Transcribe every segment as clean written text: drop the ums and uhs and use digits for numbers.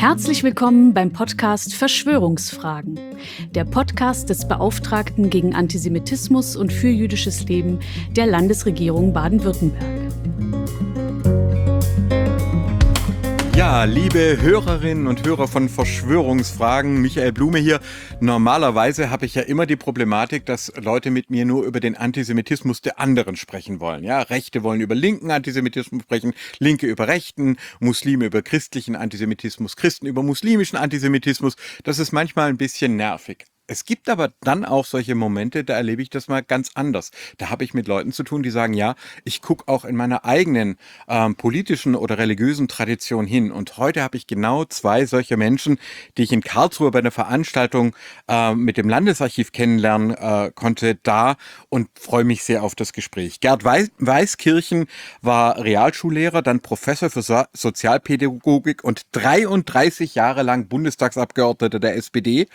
Herzlich willkommen beim Podcast Verschwörungsfragen, der Podcast des Beauftragten gegen Antisemitismus und für jüdisches Leben der Landesregierung Baden-Württemberg. Ja, liebe Hörerinnen und Hörer von Verschwörungsfragen, Michael Blume hier. Normalerweise habe ich ja immer die Problematik, dass Leute mit mir nur über den Antisemitismus der anderen sprechen wollen. Ja, Rechte wollen über linken Antisemitismus sprechen, Linke über rechten, Muslime über christlichen Antisemitismus, Christen über muslimischen Antisemitismus. Das ist manchmal ein bisschen nervig. Es gibt aber dann auch solche Momente, da erlebe ich das mal ganz anders. Da habe ich mit Leuten zu tun, die sagen, ja, ich gucke auch in meiner eigenen politischen oder religiösen Tradition hin. Und heute habe ich genau zwei solche Menschen, die ich in Karlsruhe bei einer Veranstaltung mit dem Landesarchiv kennenlernen konnte, da und freue mich sehr auf das Gespräch. Gerd Weiskirchen war Realschullehrer, dann Professor für Sozialpädagogik und 33 Jahre lang Bundestagsabgeordneter der SPD.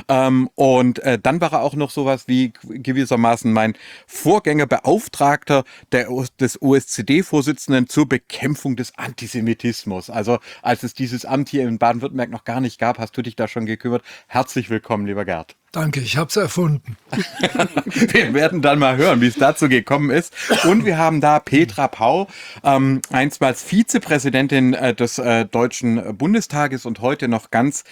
Und dann war er auch noch sowas wie gewissermaßen mein Vorgängerbeauftragter des OSZE-Vorsitzenden zur Bekämpfung des Antisemitismus. Also als es dieses Amt hier in Baden-Württemberg noch gar nicht gab, hast du dich da schon gekümmert. Herzlich willkommen, lieber Gerd. Danke, ich habe es erfunden. Wir werden dann mal hören, wie es dazu gekommen ist. Und wir haben da Petra Pau, einstmals Vizepräsidentin des Deutschen Bundestages und heute noch ganz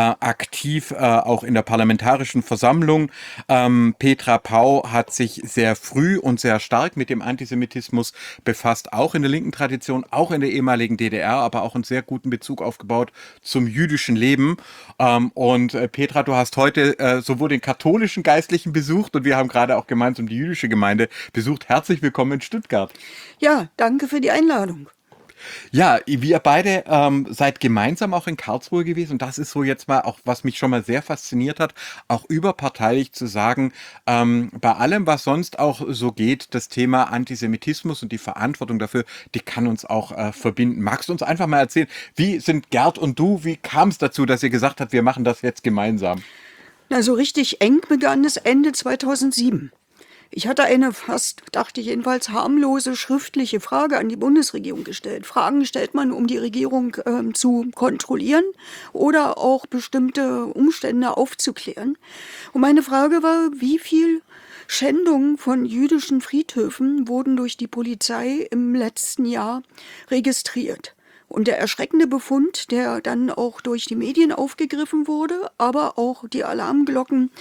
aktiv auch in der Parlamentarischen Versammlung. Petra Pau hat sich sehr früh und sehr stark mit dem Antisemitismus befasst, auch in der linken Tradition, auch in der ehemaligen DDR, aber auch einen sehr guten Bezug aufgebaut zum jüdischen Leben. Und Petra, du hast heute sowohl den katholischen Geistlichen besucht und wir haben gerade auch gemeinsam die jüdische Gemeinde besucht. Herzlich willkommen in Stuttgart. Ja, danke für die Einladung. Ja, wir beide seid gemeinsam auch in Karlsruhe gewesen und das ist so jetzt mal auch, was mich schon mal sehr fasziniert hat, auch überparteilich zu sagen, bei allem, was sonst auch so geht, das Thema Antisemitismus und die Verantwortung dafür, die kann uns auch verbinden. Magst du uns einfach mal erzählen, wie sind Gerd und du, wie kam es dazu, dass ihr gesagt habt, wir machen das jetzt gemeinsam? Na, so richtig eng begann es Ende 2007. Ich hatte eine fast, dachte ich jedenfalls, harmlose schriftliche Frage an die Bundesregierung gestellt. Fragen stellt man, um die Regierung zu kontrollieren oder auch bestimmte Umstände aufzuklären. Und meine Frage war, wie viel Schändungen von jüdischen Friedhöfen wurden durch die Polizei im letzten Jahr registriert? Und der erschreckende Befund, der dann auch durch die Medien aufgegriffen wurde, aber auch die Alarmglocken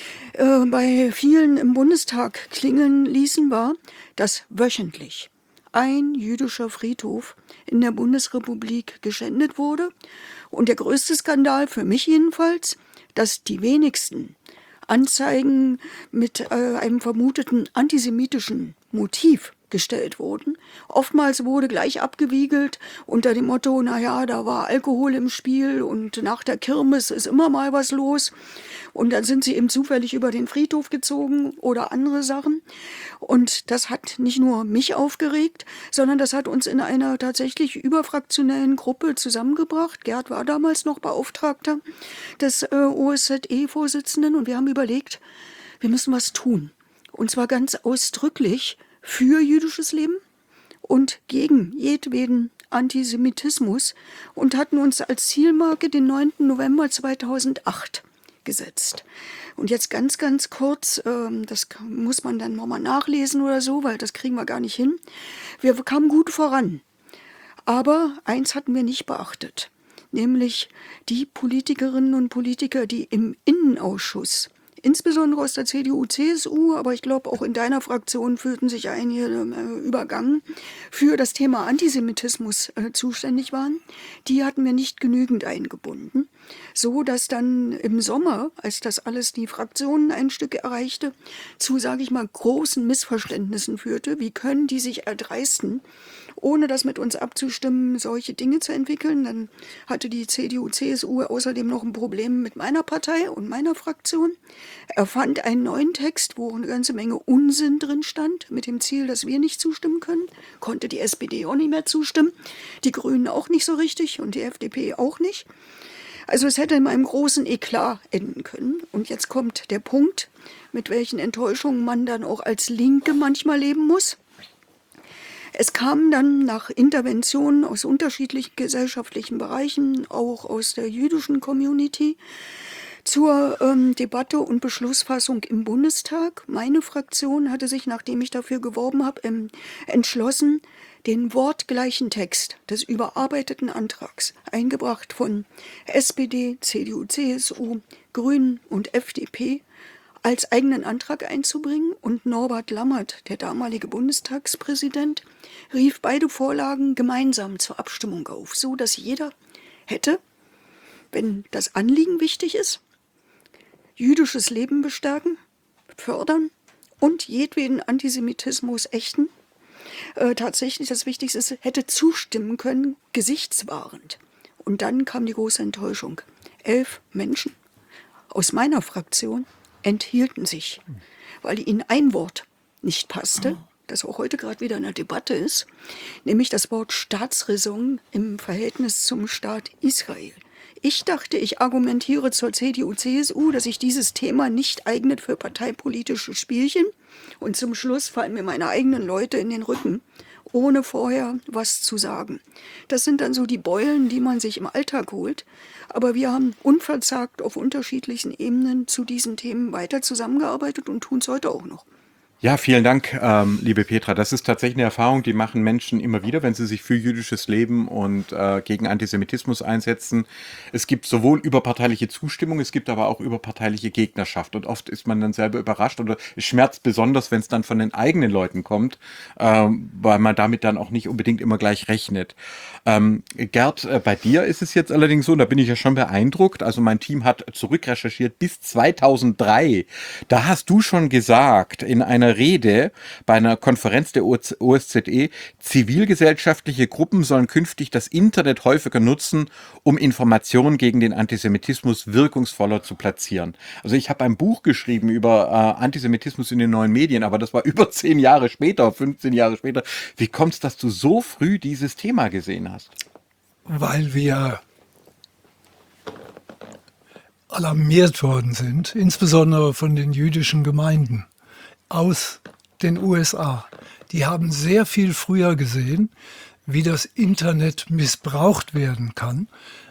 bei vielen im Bundestag klingeln ließen, war, dass wöchentlich ein jüdischer Friedhof in der Bundesrepublik geschändet wurde. Und der größte Skandal für mich jedenfalls, dass die wenigsten Anzeigen mit einem vermuteten antisemitischen Motiv gestellt wurden. Oftmals wurde gleich abgewiegelt unter dem Motto, naja, da war Alkohol im Spiel und nach der Kirmes ist immer mal was los. Und dann sind sie eben zufällig über den Friedhof gezogen oder andere Sachen. Und das hat nicht nur mich aufgeregt, sondern das hat uns in einer tatsächlich überfraktionellen Gruppe zusammengebracht. Gerd war damals noch Beauftragter des OSZE-Vorsitzenden und wir haben überlegt, wir müssen was tun. Und zwar ganz ausdrücklich für jüdisches Leben und gegen jedweden Antisemitismus und hatten uns als Zielmarke den 9. November 2008 gesetzt. Und jetzt ganz, ganz kurz, das muss man dann nochmal nachlesen oder so, weil das kriegen wir gar nicht hin. Wir kamen gut voran. Aber eins hatten wir nicht beachtet, nämlich die Politikerinnen und Politiker, die im Innenausschuss, insbesondere aus der CDU, CSU, aber ich glaube auch in deiner Fraktion fühlten sich einige übergangen, für das Thema Antisemitismus zuständig waren. Die hatten wir nicht genügend eingebunden, so dass dann im Sommer, als das alles die Fraktionen ein Stück erreichte, zu, sage ich mal, großen Missverständnissen führte. Wie können die sich erdreisten, ohne das mit uns abzustimmen, solche Dinge zu entwickeln? Dann hatte die CDU, CSU außerdem noch ein Problem mit meiner Partei und meiner Fraktion. Er fand einen neuen Text, wo eine ganze Menge Unsinn drin stand, mit dem Ziel, dass wir nicht zustimmen können. Konnte die SPD auch nicht mehr zustimmen, die Grünen auch nicht so richtig und die FDP auch nicht. Also es hätte in einem großen Eklat enden können. Und jetzt kommt der Punkt, mit welchen Enttäuschungen man dann auch als Linke manchmal leben muss. Es kam dann nach Interventionen aus unterschiedlichen gesellschaftlichen Bereichen, auch aus der jüdischen Community, zur Debatte und Beschlussfassung im Bundestag. Meine Fraktion hatte sich, nachdem ich dafür geworben habe, entschlossen, den wortgleichen Text des überarbeiteten Antrags, eingebracht von SPD, CDU, CSU, Grünen und FDP, als eigenen Antrag einzubringen, und Norbert Lammert, der damalige Bundestagspräsident, rief beide Vorlagen gemeinsam zur Abstimmung auf, so dass jeder hätte, wenn das Anliegen wichtig ist, jüdisches Leben bestärken, fördern und jedweden Antisemitismus ächten, tatsächlich das Wichtigste ist, hätte zustimmen können, gesichtswahrend. Und dann kam die große Enttäuschung. 11 Menschen aus meiner Fraktion enthielten sich, weil ihnen ein Wort nicht passte, das auch heute gerade wieder in der Debatte ist, nämlich das Wort Staatsräson im Verhältnis zum Staat Israel. Ich dachte, ich argumentiere zur CDU-CSU, dass sich dieses Thema nicht eignet für parteipolitische Spielchen, und zum Schluss fallen mir meine eigenen Leute in den Rücken, ohne vorher was zu sagen. Das sind dann so die Beulen, die man sich im Alltag holt. Aber wir haben unverzagt auf unterschiedlichen Ebenen zu diesen Themen weiter zusammengearbeitet und tun es heute auch noch. Ja, vielen Dank, liebe Petra. Das ist tatsächlich eine Erfahrung, die machen Menschen immer wieder, wenn sie sich für jüdisches Leben und gegen Antisemitismus einsetzen. Es gibt sowohl überparteiliche Zustimmung, es gibt aber auch überparteiliche Gegnerschaft. Und oft ist man dann selber überrascht oder es schmerzt besonders, wenn es dann von den eigenen Leuten kommt, weil man damit dann auch nicht unbedingt immer gleich rechnet. Gerd, bei dir ist es jetzt allerdings so, und da bin ich ja schon beeindruckt, also mein Team hat zurückrecherchiert bis 2003. Da hast du schon gesagt, in einer Rede bei einer Konferenz der OSZE, zivilgesellschaftliche Gruppen sollen künftig das Internet häufiger nutzen, um Informationen gegen den Antisemitismus wirkungsvoller zu platzieren. Also ich habe ein Buch geschrieben über Antisemitismus in den neuen Medien, aber das war über 10 Jahre später, 15 Jahre später. Wie kommt es, dass du so früh dieses Thema gesehen hast? Weil wir alarmiert worden sind, insbesondere von den jüdischen Gemeinden aus den USA. Die haben sehr viel früher gesehen, wie das Internet missbraucht werden kann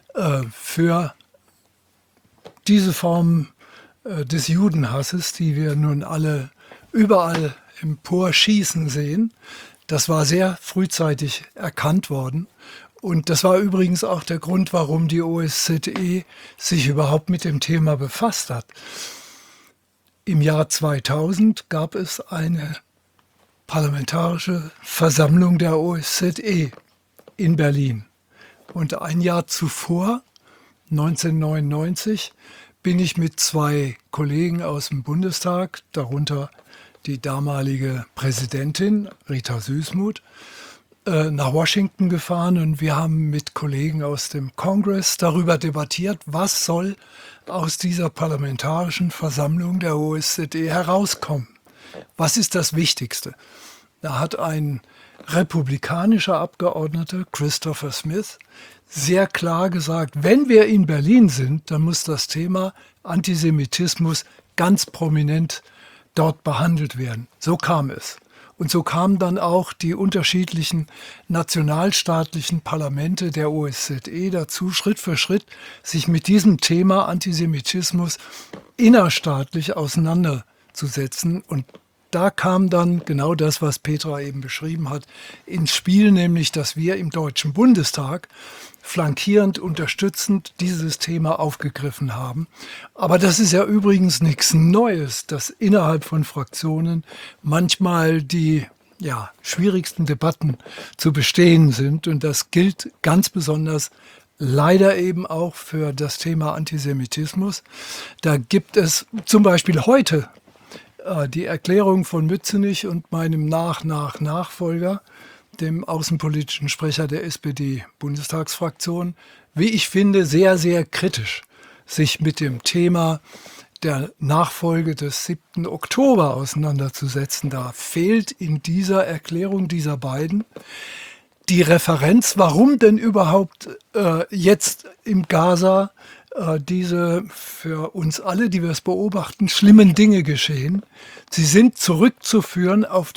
für diese Form des Judenhasses, die wir nun alle überall emporschießen sehen. Das war sehr frühzeitig erkannt worden. Und das war übrigens auch der Grund, warum die OSZE sich überhaupt mit dem Thema befasst hat. Im Jahr 2000 gab es eine parlamentarische Versammlung der OSZE in Berlin. Und ein Jahr zuvor, 1999, bin ich mit 2 Kollegen aus dem Bundestag, darunter die damalige Präsidentin Rita Süssmuth, nach Washington gefahren, und wir haben mit Kollegen aus dem Kongress darüber debattiert, was soll aus dieser parlamentarischen Versammlung der OSZE herauskommen. Was ist das Wichtigste? Da hat ein republikanischer Abgeordneter, Christopher Smith, sehr klar gesagt, wenn wir in Berlin sind, dann muss das Thema Antisemitismus ganz prominent dort behandelt werden. So kam es. Und so kamen dann auch die unterschiedlichen nationalstaatlichen Parlamente der OSZE dazu, Schritt für Schritt sich mit diesem Thema Antisemitismus innerstaatlich auseinanderzusetzen. Und da kam dann genau das, was Petra eben beschrieben hat, ins Spiel, nämlich dass wir im Deutschen Bundestag flankierend, unterstützend dieses Thema aufgegriffen haben. Aber das ist ja übrigens nichts Neues, dass innerhalb von Fraktionen manchmal die schwierigsten Debatten zu bestehen sind. Und das gilt ganz besonders leider eben auch für das Thema Antisemitismus. Da gibt es zum Beispiel heute die Erklärung von Mützenich und meinem Nachfolger, dem außenpolitischen Sprecher der SPD-Bundestagsfraktion, wie ich finde, sehr, sehr kritisch sich mit dem Thema der Nachfolge des 7. Oktober auseinanderzusetzen. Da fehlt in dieser Erklärung dieser beiden die Referenz, warum denn überhaupt jetzt im Gaza diese für uns alle, die wir es beobachten, schlimmen Dinge geschehen. Sie sind zurückzuführen auf den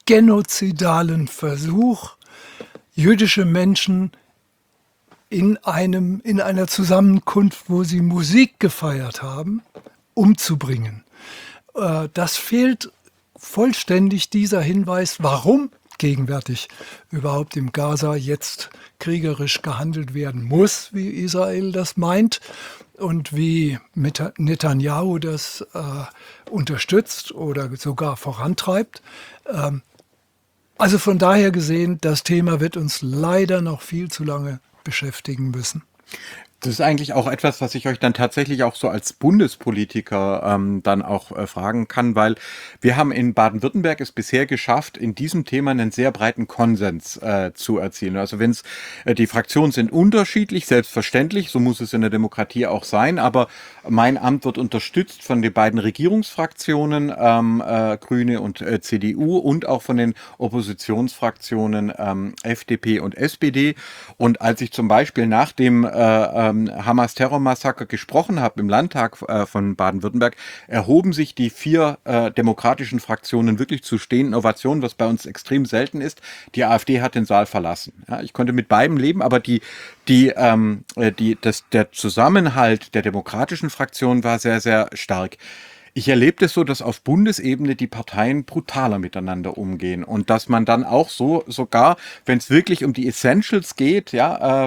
genozidalen Versuch, jüdische Menschen in einer Zusammenkunft, wo sie Musik gefeiert haben, umzubringen. Das fehlt vollständig, dieser Hinweis, warum gegenwärtig überhaupt im Gaza jetzt kriegerisch gehandelt werden muss, wie Israel das meint und wie Netanyahu das unterstützt oder sogar vorantreibt. Also von daher gesehen, das Thema wird uns leider noch viel zu lange beschäftigen müssen. Das ist eigentlich auch etwas, was ich euch dann tatsächlich auch so als Bundespolitiker dann auch fragen kann, weil wir haben in Baden-Württemberg es bisher geschafft, in diesem Thema einen sehr breiten Konsens zu erzielen. Also wenn es die Fraktionen sind unterschiedlich, selbstverständlich, so muss es in der Demokratie auch sein, aber mein Amt wird unterstützt von den beiden Regierungsfraktionen, Grüne und CDU, und auch von den Oppositionsfraktionen FDP und SPD. Und als ich zum Beispiel nach dem Hamas-Terrormassaker gesprochen habe im Landtag von Baden-Württemberg, erhoben sich die 4 demokratischen Fraktionen wirklich zu stehenden Ovationen, was bei uns extrem selten ist. Die AfD hat den Saal verlassen. Ja, ich konnte mit beidem leben, aber der Zusammenhalt der demokratischen Fraktionen war sehr, sehr stark. Ich erlebe es so, dass auf Bundesebene die Parteien brutaler miteinander umgehen und dass man dann auch sogar, wenn es wirklich um die Essentials geht, ja,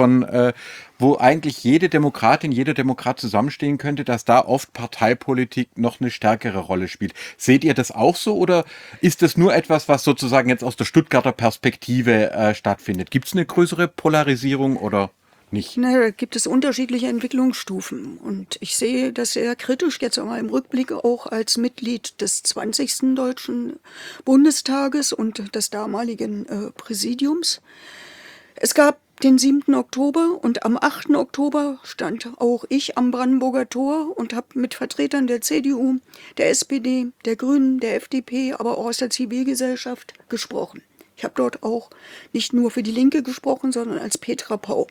wo eigentlich jede Demokratin, jeder Demokrat zusammenstehen könnte, dass da oft Parteipolitik noch eine stärkere Rolle spielt. Seht ihr das auch so oder ist das nur etwas, was sozusagen jetzt aus der Stuttgarter Perspektive stattfindet? Gibt es eine größere Polarisierung oder nicht? Da gibt es unterschiedliche Entwicklungsstufen. Und ich sehe das sehr kritisch jetzt einmal im Rückblick auch als Mitglied des 20. Deutschen Bundestages und des damaligen Präsidiums. Es gab den 7. Oktober und am 8. Oktober stand auch ich am Brandenburger Tor und habe mit Vertretern der CDU, der SPD, der Grünen, der FDP, aber auch aus der Zivilgesellschaft gesprochen. Ich habe dort auch nicht nur für die Linke gesprochen, sondern als Petra Pau.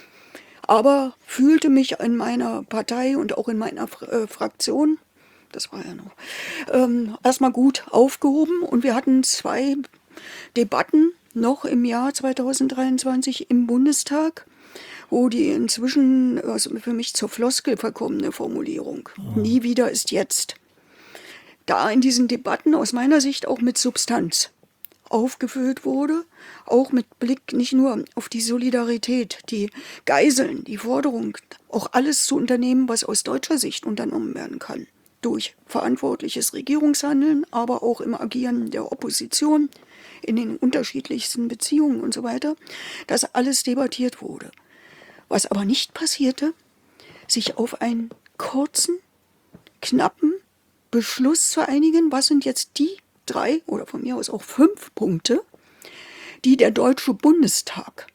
Aber fühlte mich in meiner Partei und auch in meiner Fraktion, das war ja noch, erstmal gut aufgehoben. Und wir hatten 2 Debatten noch im Jahr 2023 im Bundestag, wo die inzwischen für mich zur Floskel verkommene Formulierung „Nie wieder ist jetzt", da in diesen Debatten aus meiner Sicht auch mit Substanz aufgefüllt wurde, auch mit Blick nicht nur auf die Solidarität, die Geiseln, die Forderung, auch alles zu unternehmen, was aus deutscher Sicht unternommen werden kann, durch verantwortliches Regierungshandeln, aber auch im Agieren der Opposition, in den unterschiedlichsten Beziehungen und so weiter, dass alles debattiert wurde. Was aber nicht passierte, sich auf einen kurzen, knappen Beschluss zu einigen, was sind jetzt die 3 oder von mir aus auch 5 Punkte, die der Deutsche Bundestag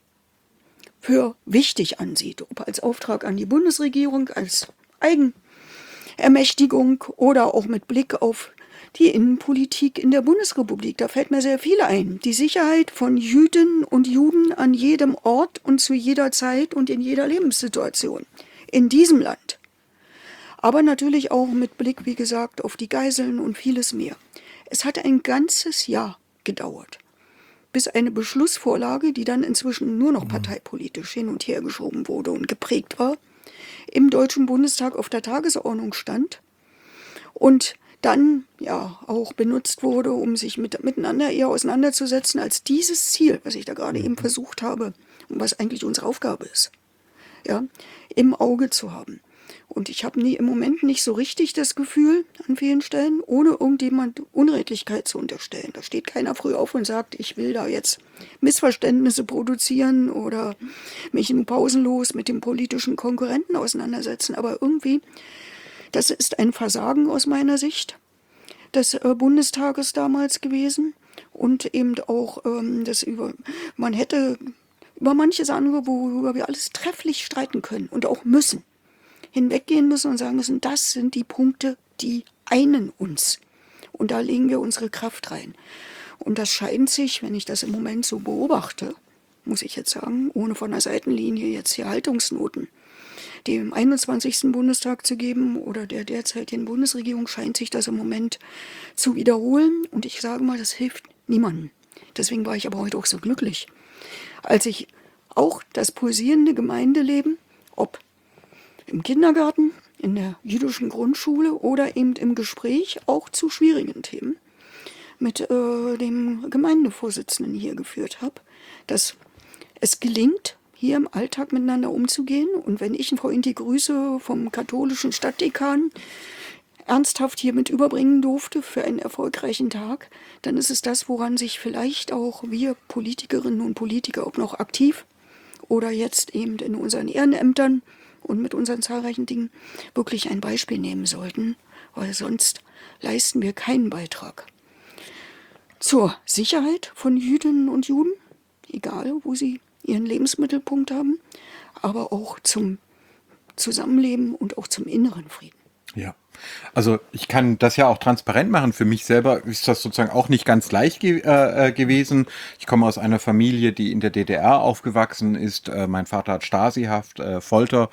für wichtig ansieht, ob als Auftrag an die Bundesregierung, als Eigenermächtigung oder auch mit Blick auf die Innenpolitik in der Bundesrepublik. Da fällt mir sehr viel ein. Die Sicherheit von Jüdinnen und Juden an jedem Ort und zu jeder Zeit und in jeder Lebenssituation in diesem Land. Aber natürlich auch mit Blick, wie gesagt, auf die Geiseln und vieles mehr. Es hat ein ganzes Jahr gedauert, bis eine Beschlussvorlage, die dann inzwischen nur noch parteipolitisch hin und her geschoben wurde und geprägt war, im Deutschen Bundestag auf der Tagesordnung stand und dann ja auch benutzt wurde, um sich miteinander eher auseinanderzusetzen, als dieses Ziel, was ich da gerade eben versucht habe und was eigentlich unsere Aufgabe ist, ja, im Auge zu haben. Und ich habe im Moment nicht so richtig das Gefühl, an vielen Stellen, ohne irgendjemand Unredlichkeit zu unterstellen. Da steht keiner früh auf und sagt, ich will da jetzt Missverständnisse produzieren oder mich pausenlos mit dem politischen Konkurrenten auseinandersetzen. Aber irgendwie, das ist ein Versagen aus meiner Sicht des Bundestages damals gewesen. Und eben auch, man hätte über manches andere, worüber wir alles trefflich streiten können und auch müssen, hinweggehen müssen und sagen müssen, das sind die Punkte, die einen uns. Und da legen wir unsere Kraft rein. Und das scheint sich, wenn ich das im Moment so beobachte, muss ich jetzt sagen, ohne von der Seitenlinie jetzt hier Haltungsnoten, dem 21. Bundestag zu geben oder der derzeitigen Bundesregierung, scheint sich das im Moment zu wiederholen. Und ich sage mal, das hilft Niemanden. Deswegen war ich aber heute auch so glücklich, als ich auch das pulsierende Gemeindeleben, ob im Kindergarten, in der jüdischen Grundschule oder eben im Gespräch auch zu schwierigen Themen mit dem Gemeindevorsitzenden hier geführt habe, dass es gelingt, hier im Alltag miteinander umzugehen. Und wenn ich vorhin die Grüße vom katholischen Stadtdekan ernsthaft hier mit überbringen durfte für einen erfolgreichen Tag, dann ist es das, woran sich vielleicht auch wir Politikerinnen und Politiker, ob noch aktiv oder jetzt eben in unseren Ehrenämtern und mit unseren zahlreichen Dingen, wirklich ein Beispiel nehmen sollten, weil sonst leisten wir keinen Beitrag zur Sicherheit von Jüdinnen und Juden, egal wo sie ihren Lebensmittelpunkt haben, aber auch zum Zusammenleben und auch zum inneren Frieden. Ja, also ich kann das ja auch transparent machen. Für mich selber ist das sozusagen auch nicht ganz leicht gewesen. Ich komme aus einer Familie, die in der DDR aufgewachsen ist. Mein Vater hat Stasihaft, Folter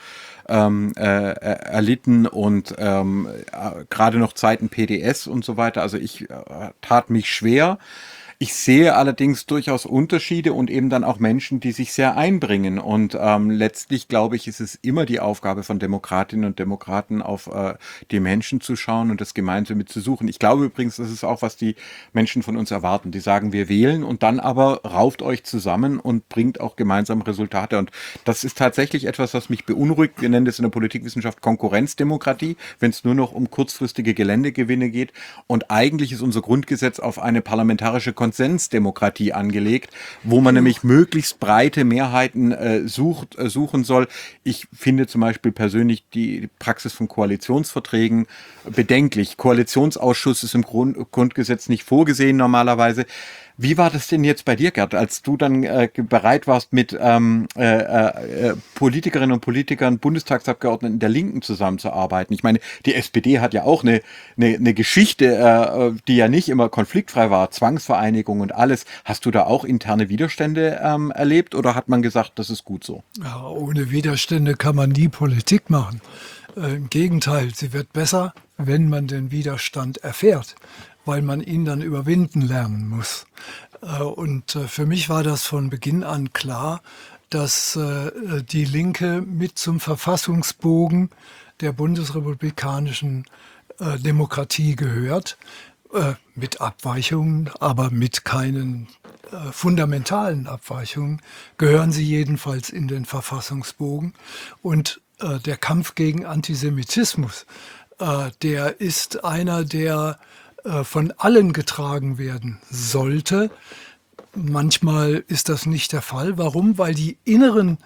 erlitten und gerade noch Zeiten PDS und so weiter. Also ich tat mich schwer. Ich sehe allerdings durchaus Unterschiede und eben dann auch Menschen, die sich sehr einbringen. Und letztlich, glaube ich, ist es immer die Aufgabe von Demokratinnen und Demokraten, auf die Menschen zu schauen und das Gemeinsame zu suchen. Ich glaube übrigens, das ist auch, was die Menschen von uns erwarten. Die sagen, wir wählen und dann aber rauft euch zusammen und bringt auch gemeinsam Resultate. Und das ist tatsächlich etwas, was mich beunruhigt. Wir nennen das in der Politikwissenschaft Konkurrenzdemokratie, wenn es nur noch um kurzfristige Geländegewinne geht. Und eigentlich ist unser Grundgesetz auf eine parlamentarische Konsensdemokratie angelegt, wo man nämlich möglichst breite Mehrheiten suchen soll. Ich finde zum Beispiel persönlich die Praxis von Koalitionsverträgen bedenklich. Koalitionsausschuss ist im Grundgesetz nicht vorgesehen normalerweise. Wie war das denn jetzt bei dir, Gerd, als du dann bereit warst, mit Politikerinnen und Politikern, Bundestagsabgeordneten der Linken zusammenzuarbeiten? Ich meine, die SPD hat ja auch eine Geschichte, die ja nicht immer konfliktfrei war, Zwangsvereinigung und alles. Hast du da auch interne Widerstände erlebt oder hat man gesagt, das ist gut so? Ja, ohne Widerstände kann man nie Politik machen. Im Gegenteil, sie wird besser, wenn man den Widerstand erfährt, weil man ihn dann überwinden lernen muss. Und für mich war das von Beginn an klar, dass die Linke mit zum Verfassungsbogen der bundesrepublikanischen Demokratie gehört, mit Abweichungen, aber mit keinen fundamentalen Abweichungen, gehören sie jedenfalls in den Verfassungsbogen. Und der Kampf gegen Antisemitismus, der ist einer, der von allen getragen werden sollte. Manchmal ist das nicht der Fall. Warum? Weil die inneren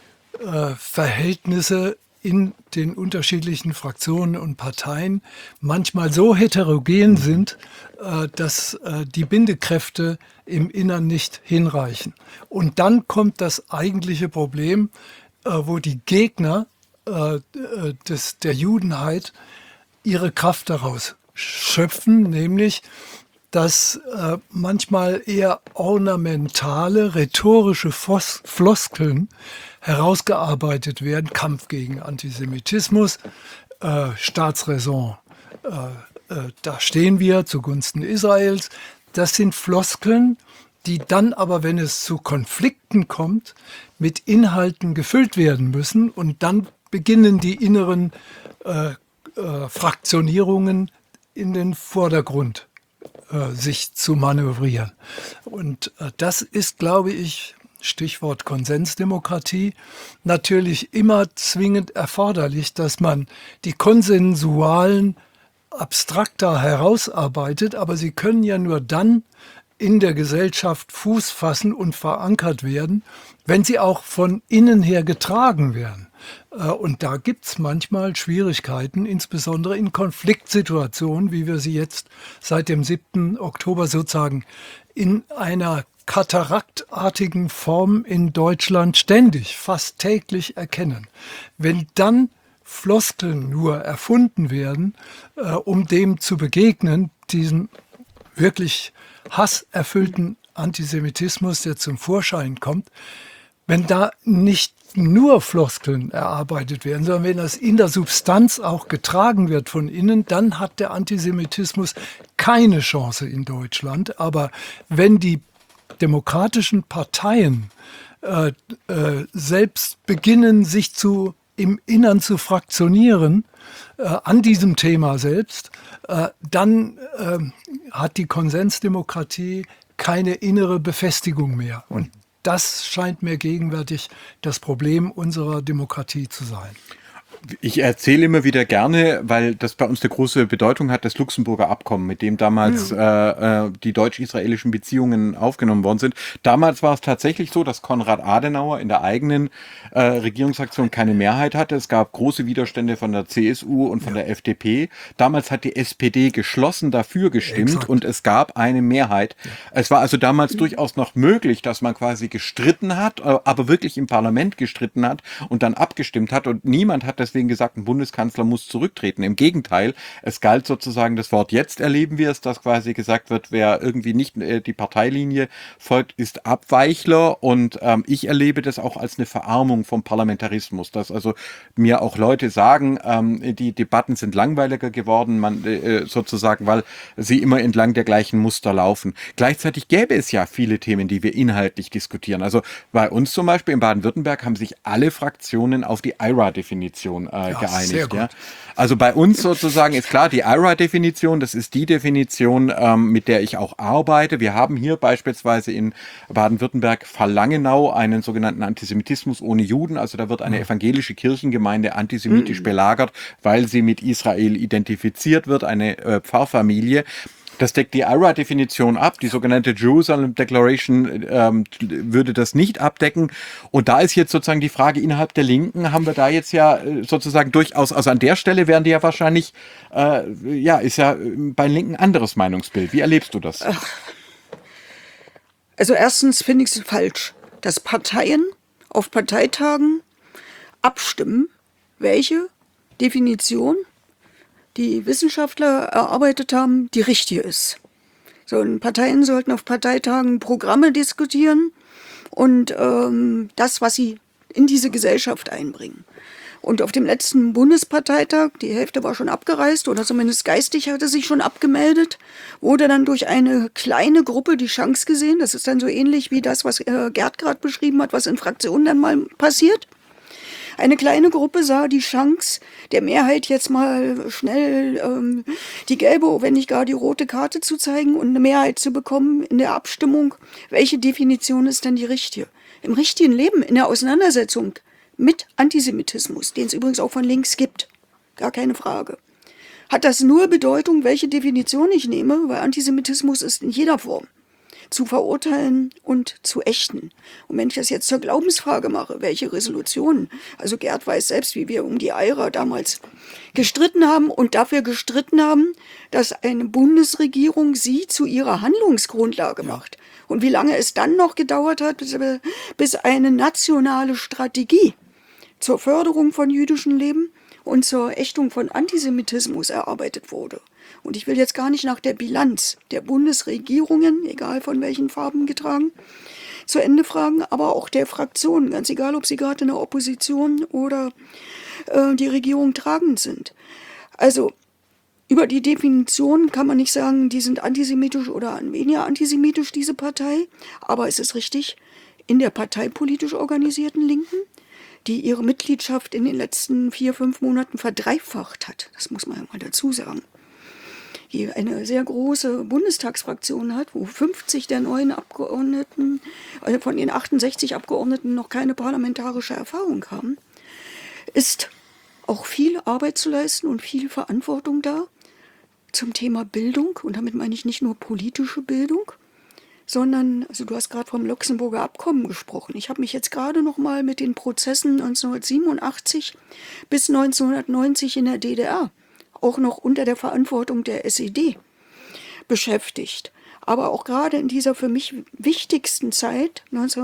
Verhältnisse in den unterschiedlichen Fraktionen und Parteien manchmal so heterogen sind, dass die Bindekräfte im Innern nicht hinreichen. Und dann kommt das eigentliche Problem, wo die Gegner der Judenheit ihre Kraft daraus schöpfen, nämlich dass manchmal eher ornamentale, rhetorische Floskeln herausgearbeitet werden. Kampf gegen Antisemitismus, Staatsräson, da stehen wir zugunsten Israels. Das sind Floskeln, die dann aber, wenn es zu Konflikten kommt, mit Inhalten gefüllt werden müssen und dann beginnen die inneren Fraktionierungen in den Vordergrund sich zu manövrieren. Und das ist, glaube ich, Stichwort Konsensdemokratie, natürlich immer zwingend erforderlich, dass man die konsensualen abstrakter herausarbeitet, aber sie können ja nur dann in der Gesellschaft Fuß fassen und verankert werden, wenn sie auch von innen her getragen werden. Und da gibt es manchmal Schwierigkeiten, insbesondere in Konfliktsituationen, wie wir sie jetzt seit dem 7. Oktober sozusagen in einer kataraktartigen Form in Deutschland ständig, fast täglich erkennen. Wenn dann Floskeln nur erfunden werden, um dem zu begegnen, diesem wirklich hasserfüllten Antisemitismus, der zum Vorschein kommt, wenn da nicht nur Floskeln erarbeitet werden, sondern wenn das in der Substanz auch getragen wird von innen, dann hat der Antisemitismus keine Chance in Deutschland. Aber wenn die demokratischen Parteien selbst beginnen, sich im Innern zu fraktionieren an diesem Thema selbst, dann hat die Konsensdemokratie keine innere Befestigung mehr. Und das scheint mir gegenwärtig das Problem unserer Demokratie zu sein. Ich erzähle immer wieder gerne, weil das bei uns eine große Bedeutung hat, das Luxemburger Abkommen, mit dem damals die deutsch-israelischen Beziehungen aufgenommen worden sind. Damals war es tatsächlich so, dass Konrad Adenauer in der eigenen Regierungsfraktion keine Mehrheit hatte. Es gab große Widerstände von der CSU und von der FDP. Damals hat die SPD geschlossen dafür gestimmt. Exakt. Und es gab eine Mehrheit. Ja. Es war also damals durchaus noch möglich, dass man quasi gestritten hat, aber wirklich im Parlament gestritten hat und dann abgestimmt hat, und niemand hat deswegen gesagt, ein Bundeskanzler muss zurücktreten. Im Gegenteil, es galt sozusagen das Wort, jetzt erleben wir es, dass quasi gesagt wird, wer irgendwie nicht die Parteilinie folgt, ist Abweichler, und ich erlebe das auch als eine Verarmung vom Parlamentarismus, dass also mir auch Leute sagen, die Debatten sind langweiliger geworden, sozusagen, weil sie immer entlang der gleichen Muster laufen. Gleichzeitig gäbe es ja viele Themen, die wir inhaltlich diskutieren. Also bei uns zum Beispiel in Baden-Württemberg haben sich alle Fraktionen auf die IRA-Definition geeinigt. Ja. Also bei uns sozusagen ist klar, die IRA-Definition, das ist die Definition, mit der ich auch arbeite. Wir haben hier beispielsweise in Baden-Württemberg Fall Langenau einen sogenannten Antisemitismus ohne Juden. Also da wird eine evangelische Kirchengemeinde antisemitisch belagert, weil sie mit Israel identifiziert wird, eine Pfarrfamilie. Das deckt die IRA-Definition ab. Die sogenannte Jerusalem Declaration würde das nicht abdecken. Und da ist jetzt sozusagen die Frage, innerhalb der Linken haben wir da jetzt ja sozusagen durchaus, also an der Stelle wären die ja wahrscheinlich, ist ja bei den Linken ein anderes Meinungsbild. Wie erlebst du das? Also erstens finde ich es falsch, dass Parteien auf Parteitagen abstimmen, welche Definition die Wissenschaftler erarbeitet haben, die richtige ist. So, und Parteien sollten auf Parteitagen Programme diskutieren und das, was sie in diese Gesellschaft einbringen. Und auf dem letzten Bundesparteitag, die Hälfte war schon abgereist oder zumindest geistig hatte sich schon abgemeldet, wurde dann durch eine kleine Gruppe die Chance gesehen. Das ist dann so ähnlich wie das, was Gerd gerade beschrieben hat, was in Fraktionen dann mal passiert. Eine kleine Gruppe sah die Chance, der Mehrheit jetzt mal schnell die gelbe, wenn nicht gar die rote Karte zu zeigen und eine Mehrheit zu bekommen in der Abstimmung. Welche Definition ist denn die richtige? Im richtigen Leben, in der Auseinandersetzung mit Antisemitismus, den es übrigens auch von links gibt, gar keine Frage, hat das nur Bedeutung, welche Definition ich nehme, weil Antisemitismus ist in jeder Form zu verurteilen und zu ächten. Und wenn ich das jetzt zur Glaubensfrage mache, welche Resolutionen, also Gerd weiß selbst, wie wir um die IRA damals gestritten haben und dafür gestritten haben, dass eine Bundesregierung sie zu ihrer Handlungsgrundlage macht. Und wie lange es dann noch gedauert hat, bis eine nationale Strategie zur Förderung von jüdischem Leben und zur Ächtung von Antisemitismus erarbeitet wurde. Und ich will jetzt gar nicht nach der Bilanz der Bundesregierungen, egal von welchen Farben getragen, zu Ende fragen, aber auch der Fraktionen, ganz egal, ob sie gerade in der Opposition oder die Regierung tragend sind. Also über die Definition kann man nicht sagen, die sind antisemitisch oder weniger antisemitisch, diese Partei, aber es ist richtig, in der parteipolitisch organisierten Linken, die ihre Mitgliedschaft in den letzten 4-5 Monaten verdreifacht hat, das muss man ja mal dazu sagen, die eine sehr große Bundestagsfraktion hat, wo 50 der neuen Abgeordneten, von den 68 Abgeordneten noch keine parlamentarische Erfahrung haben, ist auch viel Arbeit zu leisten und viel Verantwortung da zum Thema Bildung. Und damit meine ich nicht nur politische Bildung, sondern, also du hast gerade vom Luxemburger Abkommen gesprochen. Ich habe mich jetzt gerade noch mal mit den Prozessen 1987 bis 1990 in der DDR auch noch unter der Verantwortung der SED beschäftigt. Aber auch gerade in dieser für mich wichtigsten Zeit,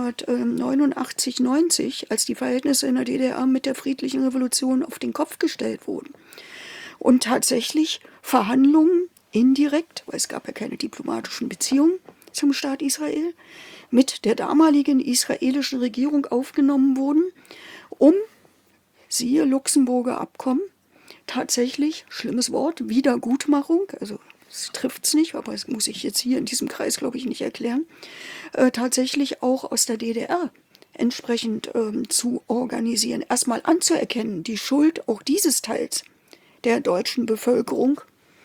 1989, 90, als die Verhältnisse in der DDR mit der friedlichen Revolution auf den Kopf gestellt wurden. Und tatsächlich Verhandlungen indirekt, weil es gab ja keine diplomatischen Beziehungen zum Staat Israel, mit der damaligen israelischen Regierung aufgenommen wurden, um, siehe Luxemburger Abkommen, tatsächlich, schlimmes Wort, Wiedergutmachung, also es trifft es nicht, aber das muss ich jetzt hier in diesem Kreis, glaube ich, nicht erklären, tatsächlich auch aus der DDR entsprechend zu organisieren. Erstmal anzuerkennen, die Schuld auch dieses Teils der deutschen Bevölkerung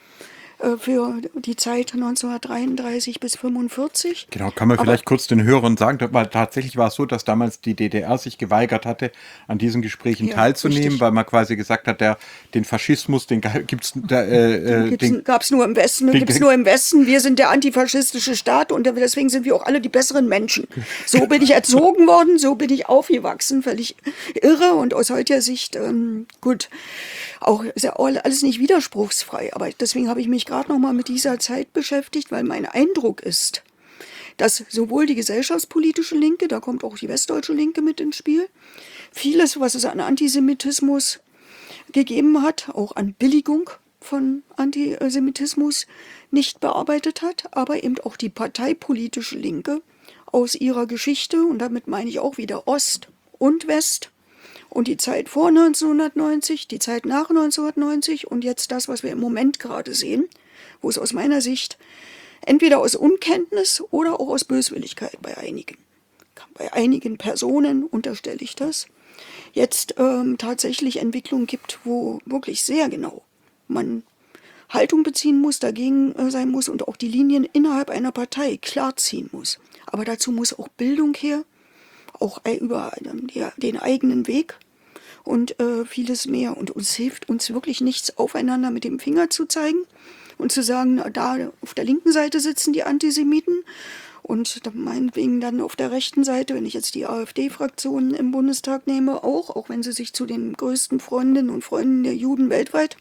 für die Zeit 1933 bis 1945. Genau, kann man vielleicht kurz den Hörern sagen, weil tatsächlich war es so, dass damals die DDR sich geweigert hatte, an diesen Gesprächen teilzunehmen, richtig, weil man quasi gesagt hat, den Faschismus, den gibt's gab's nur im Westen, den gibt's nur im Westen. Wir sind der antifaschistische Staat und deswegen sind wir auch alle die besseren Menschen. So bin ich erzogen worden, so bin ich aufgewachsen, völlig irre und aus heutiger Sicht, gut, auch ist ja alles nicht widerspruchsfrei, aber deswegen habe ich mich gerade noch mal mit dieser Zeit beschäftigt, weil mein Eindruck ist, dass sowohl die gesellschaftspolitische Linke, da kommt auch die westdeutsche Linke mit ins Spiel, vieles, was es an Antisemitismus gegeben hat, auch an Billigung von Antisemitismus nicht bearbeitet hat, aber eben auch die parteipolitische Linke aus ihrer Geschichte, und damit meine ich auch wieder Ost und West, und die Zeit vor 1990, die Zeit nach 1990 und jetzt das, was wir im Moment gerade sehen, wo es aus meiner Sicht entweder aus Unkenntnis oder auch aus Böswilligkeit bei einigen Personen, unterstelle ich das, jetzt tatsächlich Entwicklungen gibt, wo wirklich sehr genau man Haltung beziehen muss, dagegen sein muss und auch die Linien innerhalb einer Partei klar ziehen muss. Aber dazu muss auch Bildung her, auch über den eigenen Weg und vieles mehr. Und uns hilft uns wirklich nichts, aufeinander mit dem Finger zu zeigen und zu sagen, da auf der linken Seite sitzen die Antisemiten und meinetwegen dann auf der rechten Seite, wenn ich jetzt die AfD-Fraktion im Bundestag nehme, auch wenn sie sich zu den größten Freundinnen und Freunden der Juden weltweit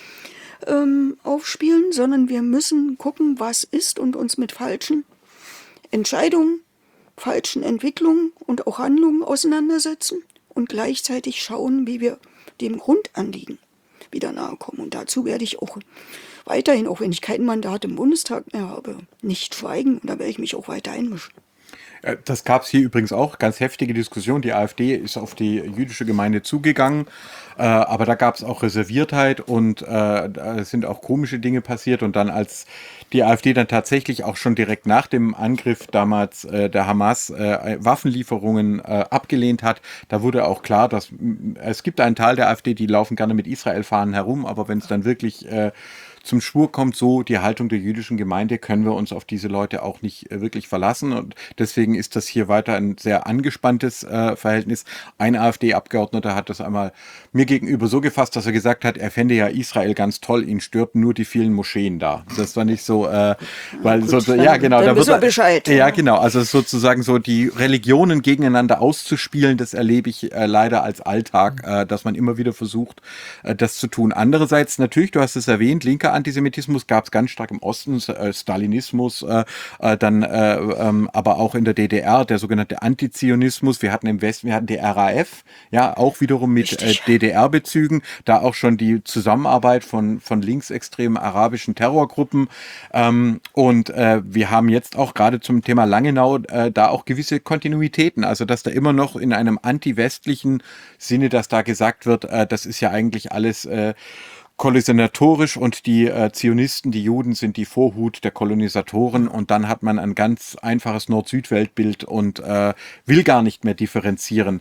aufspielen, sondern wir müssen gucken, was ist und uns mit falschen Entscheidungen, falschen Entwicklungen und auch Handlungen auseinandersetzen und gleichzeitig schauen, wie wir dem Grundanliegen wieder nahe kommen. Und dazu werde ich auch weiterhin, auch wenn ich kein Mandat im Bundestag mehr habe, nicht schweigen. Und da werde ich mich auch weiter einmischen. Das gab es hier übrigens auch, ganz heftige Diskussion. Die AfD ist auf die jüdische Gemeinde zugegangen, aber da gab es auch Reserviertheit und es sind auch komische Dinge passiert. Und dann, als die AfD dann tatsächlich auch schon direkt nach dem Angriff damals der Hamas Waffenlieferungen abgelehnt hat, da wurde auch klar, dass es gibt einen Teil der AfD, die laufen gerne mit Israel-Fahnen herum, aber wenn es dann wirklich zum Schwur kommt, so die Haltung der jüdischen Gemeinde, können wir uns auf diese Leute auch nicht wirklich verlassen. Und deswegen ist das hier weiter ein sehr angespanntes Verhältnis. Ein AfD-Abgeordneter hat das einmal mir gegenüber so gefasst, dass er gesagt hat, er fände ja Israel ganz toll, ihn störten nur die vielen Moscheen da. Das war nicht so, weil gut, so, ja genau, dann da wissen wir Bescheid. Ja genau, also sozusagen so die Religionen gegeneinander auszuspielen, das erlebe ich leider als Alltag, dass man immer wieder versucht, das zu tun. Andererseits natürlich, du hast es erwähnt, linker Antisemitismus gab es ganz stark im Osten, Stalinismus, dann aber auch in der DDR, der sogenannte Antizionismus. Wir hatten im Westen, wir hatten die RAF, ja, auch wiederum mit DDR-Bezügen, da auch schon die Zusammenarbeit von linksextremen arabischen Terrorgruppen. Und wir haben jetzt auch gerade zum Thema Langenau da auch gewisse Kontinuitäten, also dass da immer noch in einem anti-westlichen Sinne, dass da gesagt wird, das ist ja eigentlich alles kolonisatorisch und die Zionisten, die Juden sind die Vorhut der Kolonisatoren und dann hat man ein ganz einfaches Nord-Süd-Weltbild und will gar nicht mehr differenzieren.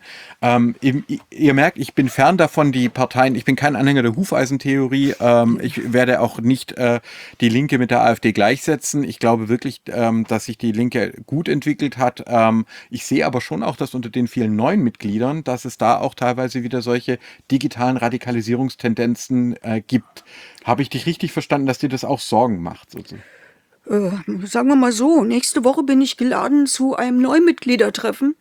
Ihr merkt, ich bin fern davon, die Parteien, ich bin kein Anhänger der Hufeisentheorie, ich werde auch nicht die Linke mit der AfD gleichsetzen. Ich glaube wirklich, dass sich die Linke gut entwickelt hat. Ich sehe aber schon auch, dass unter den vielen neuen Mitgliedern, dass es da auch teilweise wieder solche digitalen Radikalisierungstendenzen gibt. Habe ich dich richtig verstanden, dass dir das auch Sorgen macht? Sagen wir mal so, nächste Woche bin ich geladen zu einem Neumitgliedertreffen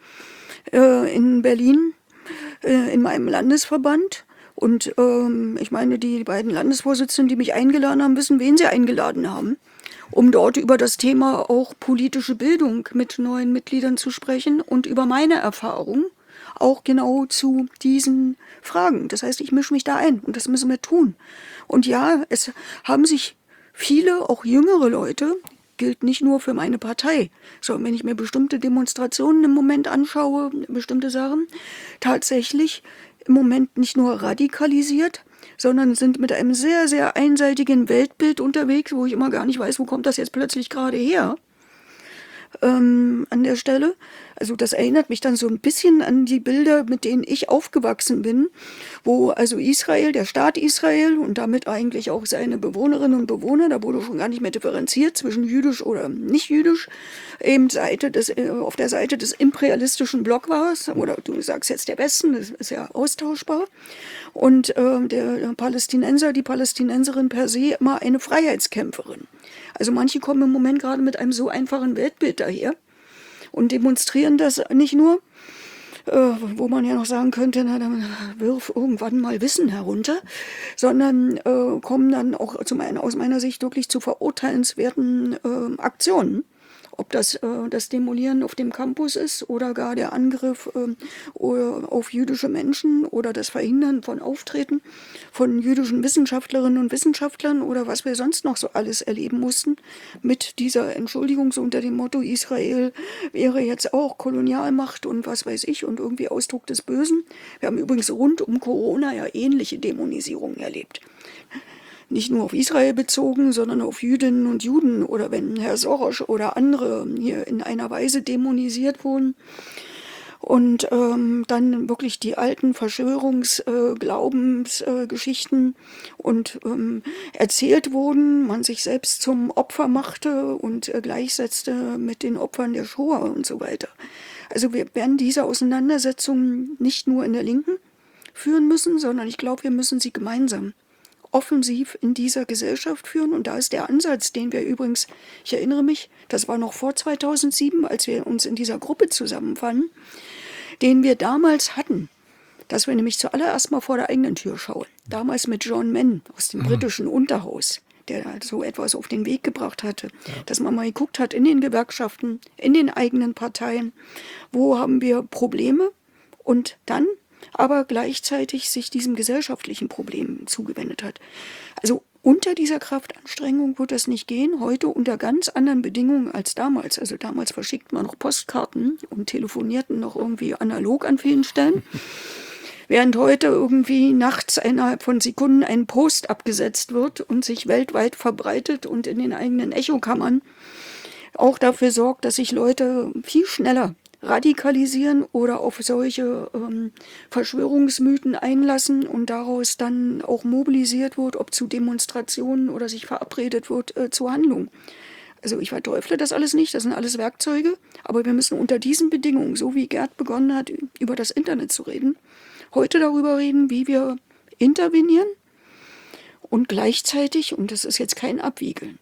in Berlin, in meinem Landesverband. Und ich meine, die beiden Landesvorsitzenden, die mich eingeladen haben, wissen, wen sie eingeladen haben, um dort über das Thema auch politische Bildung mit neuen Mitgliedern zu sprechen und über meine Erfahrung auch genau zu diesen Fragen. Das heißt, ich mische mich da ein und das müssen wir tun. Und ja, es haben sich viele, auch jüngere Leute, gilt nicht nur für meine Partei, sondern wenn ich mir bestimmte Demonstrationen im Moment anschaue, bestimmte Sachen, tatsächlich im Moment nicht nur radikalisiert, sondern sind mit einem sehr, sehr einseitigen Weltbild unterwegs, wo ich immer gar nicht weiß, wo kommt das jetzt plötzlich gerade her. An der Stelle. Also das erinnert mich dann so ein bisschen an die Bilder, mit denen ich aufgewachsen bin, wo also Israel, der Staat Israel und damit eigentlich auch seine Bewohnerinnen und Bewohner, da wurde schon gar nicht mehr differenziert zwischen jüdisch oder nicht jüdisch, eben auf der Seite des imperialistischen Block war es, oder du sagst jetzt der Westen, das ist ja austauschbar. Und der Palästinenser, die Palästinenserin per se immer eine Freiheitskämpferin. Also manche kommen im Moment gerade mit einem so einfachen Weltbild daher und demonstrieren das nicht nur, wo man ja noch sagen könnte, na, dann wirf irgendwann mal Wissen herunter, sondern kommen dann auch aus meiner Sicht wirklich zu verurteilenswerten Aktionen. Ob das das Demolieren auf dem Campus ist oder gar der Angriff auf jüdische Menschen oder das Verhindern von Auftreten von jüdischen Wissenschaftlerinnen und Wissenschaftlern oder was wir sonst noch so alles erleben mussten mit dieser Entschuldigung so unter dem Motto, Israel wäre jetzt auch Kolonialmacht und was weiß ich und irgendwie Ausdruck des Bösen. Wir haben übrigens rund um Corona ja ähnliche Dämonisierungen erlebt. Nicht nur auf Israel bezogen, sondern auf Jüdinnen und Juden oder wenn Herr Soros oder andere hier in einer Weise dämonisiert wurden und dann wirklich die alten Verschwörungsglaubensgeschichten und erzählt wurden, man sich selbst zum Opfer machte und gleichsetzte mit den Opfern der Shoah und so weiter. Also wir werden diese Auseinandersetzungen nicht nur in der Linken führen müssen, sondern ich glaube, wir müssen sie gemeinsam offensiv in dieser Gesellschaft führen. Und da ist der Ansatz, den wir übrigens, ich erinnere mich, das war noch vor 2007, als wir uns in dieser Gruppe zusammenfanden, den wir damals hatten, dass wir nämlich zuallererst mal vor der eigenen Tür schauen. Damals mit John Mann aus dem britischen Unterhaus, der so etwas auf den Weg gebracht hatte, dass man mal geguckt hat in den Gewerkschaften, in den eigenen Parteien, wo haben wir Probleme und dann aber gleichzeitig sich diesem gesellschaftlichen Problem zugewendet hat. Also unter dieser Kraftanstrengung wird das nicht gehen, heute unter ganz anderen Bedingungen als damals. Also damals verschickt man noch Postkarten und telefonierten noch irgendwie analog an vielen Stellen. Während heute irgendwie nachts innerhalb von Sekunden ein Post abgesetzt wird und sich weltweit verbreitet und in den eigenen Echokammern auch dafür sorgt, dass sich Leute viel schneller radikalisieren oder auf solche Verschwörungsmythen einlassen und daraus dann auch mobilisiert wird, ob zu Demonstrationen oder sich verabredet wird zur Handlung. Also ich verteufle das alles nicht, das sind alles Werkzeuge, aber wir müssen unter diesen Bedingungen, so wie Gerd begonnen hat, über das Internet zu reden, heute darüber reden, wie wir intervenieren und gleichzeitig, und das ist jetzt kein Abwiegeln,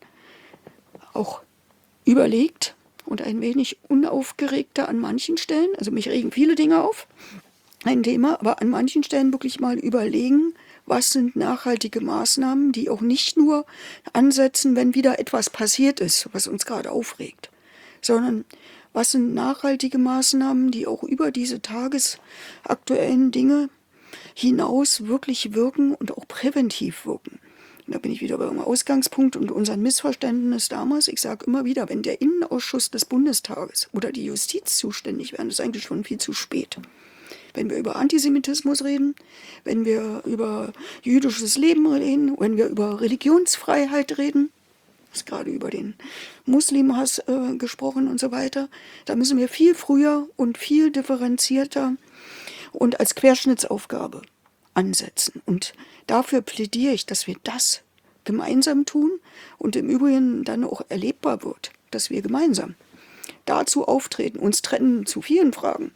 auch überlegt, und ein wenig unaufgeregter an manchen Stellen, also mich regen viele Dinge auf, ein Thema, aber an manchen Stellen wirklich mal überlegen, was sind nachhaltige Maßnahmen, die auch nicht nur ansetzen, wenn wieder etwas passiert ist, was uns gerade aufregt, sondern was sind nachhaltige Maßnahmen, die auch über diese tagesaktuellen Dinge hinaus wirklich wirken und auch präventiv wirken. Da bin ich wieder beim Ausgangspunkt und unserem Missverständnis damals. Ich sage immer wieder, wenn der Innenausschuss des Bundestages oder die Justiz zuständig wären, ist eigentlich schon viel zu spät. Wenn wir über Antisemitismus reden, wenn wir über jüdisches Leben reden, wenn wir über Religionsfreiheit reden, ist gerade über den Muslimhass gesprochen und so weiter, da müssen wir viel früher und viel differenzierter und als Querschnittsaufgabe ansetzen. Und dafür plädiere ich, dass wir das gemeinsam tun und im Übrigen dann auch erlebbar wird, dass wir gemeinsam dazu auftreten, uns trennen zu vielen Fragen,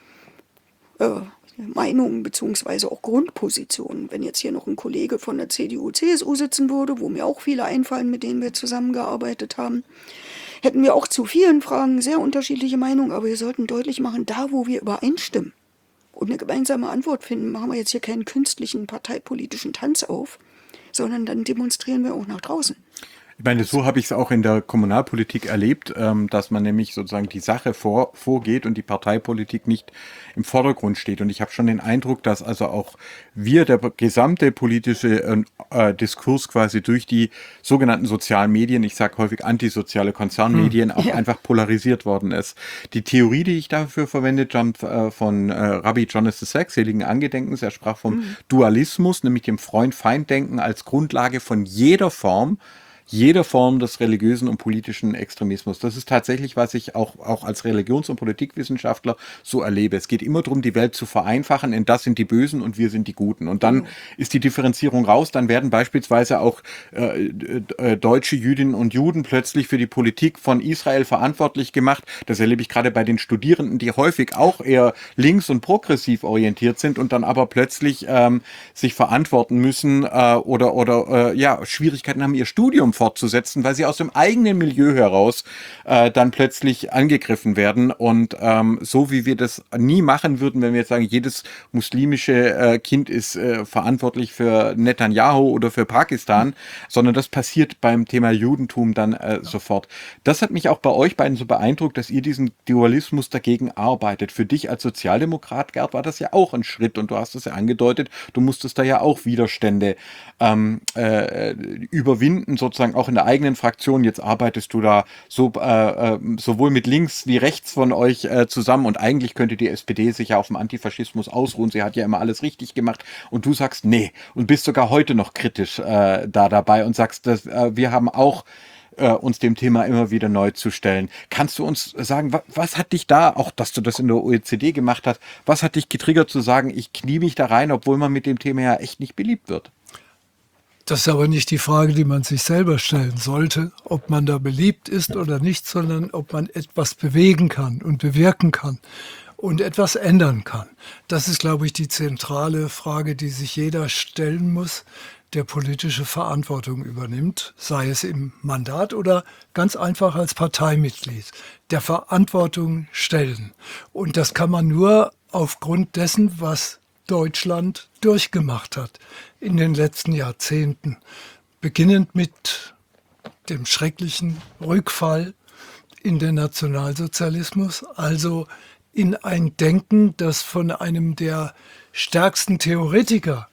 Meinungen beziehungsweise auch Grundpositionen. Wenn jetzt hier noch ein Kollege von der CDU, CSU sitzen würde, wo mir auch viele einfallen, mit denen wir zusammengearbeitet haben, hätten wir auch zu vielen Fragen sehr unterschiedliche Meinungen, aber wir sollten deutlich machen, da wo wir übereinstimmen und eine gemeinsame Antwort finden, machen wir jetzt hier keinen künstlichen parteipolitischen Tanz auf, sondern dann demonstrieren wir auch nach draußen. Ich meine, so habe ich es auch in der Kommunalpolitik erlebt, dass man nämlich sozusagen die Sache vorgeht und die Parteipolitik nicht im Vordergrund steht. Und ich habe schon den Eindruck, dass also auch der gesamte politische Diskurs quasi durch die sogenannten sozialen Medien, ich sage häufig antisoziale Konzernmedien, auch einfach polarisiert worden ist. Die Theorie, die ich dafür verwende, stammt von Rabbi Jonathan Sacks, seligen Angedenkens. Er sprach vom Dualismus, nämlich dem Freund-Feind-Denken als Grundlage von jeder Form des religiösen und politischen Extremismus. Das ist tatsächlich, was ich auch als Religions- und Politikwissenschaftler so erlebe. Es geht immer darum, die Welt zu vereinfachen in das sind die Bösen und wir sind die Guten. Und dann ist die Differenzierung raus. Dann werden beispielsweise auch deutsche Jüdinnen und Juden plötzlich für die Politik von Israel verantwortlich gemacht. Das erlebe ich gerade bei den Studierenden, die häufig auch eher links- und progressiv orientiert sind und dann aber plötzlich sich verantworten müssen oder Schwierigkeiten haben, ihr Studium fortzusetzen, weil sie aus dem eigenen Milieu heraus dann plötzlich angegriffen werden. Und so wie wir das nie machen würden, wenn wir jetzt sagen, jedes muslimische Kind ist verantwortlich für Netanyahu oder für Pakistan, sondern das passiert beim Thema Judentum dann sofort. Das hat mich auch bei euch beiden so beeindruckt, dass ihr diesen Dualismus dagegen arbeitet. Für dich als Sozialdemokrat, Gerd, war das ja auch ein Schritt und du hast es ja angedeutet, du musstest da ja auch Widerstände überwinden, sozusagen auch in der eigenen Fraktion. Jetzt arbeitest du da so sowohl mit links wie rechts von euch zusammen und eigentlich könnte die SPD sich ja auf dem Antifaschismus ausruhen. Sie hat ja immer alles richtig gemacht und du sagst nee und bist sogar heute noch kritisch da dabei und sagst, dass wir haben auch uns dem Thema immer wieder neu zu stellen. Kannst du uns sagen, was hat dich da, auch dass du das in der OECD gemacht hast, was hat dich getriggert zu sagen, ich knie mich da rein, obwohl man mit dem Thema ja echt nicht beliebt wird? Das ist aber nicht die Frage, die man sich selber stellen sollte, ob man da beliebt ist oder nicht, sondern ob man etwas bewegen kann und bewirken kann und etwas ändern kann. Das ist, glaube ich, die zentrale Frage, die sich jeder stellen muss, der politische Verantwortung übernimmt, sei es im Mandat oder ganz einfach als Parteimitglied, der Verantwortung stellen. Und das kann man nur aufgrund dessen, was Deutschland durchgemacht hat in den letzten Jahrzehnten. Beginnend mit dem schrecklichen Rückfall in den Nationalsozialismus, also in ein Denken, das von einem der stärksten Theoretiker,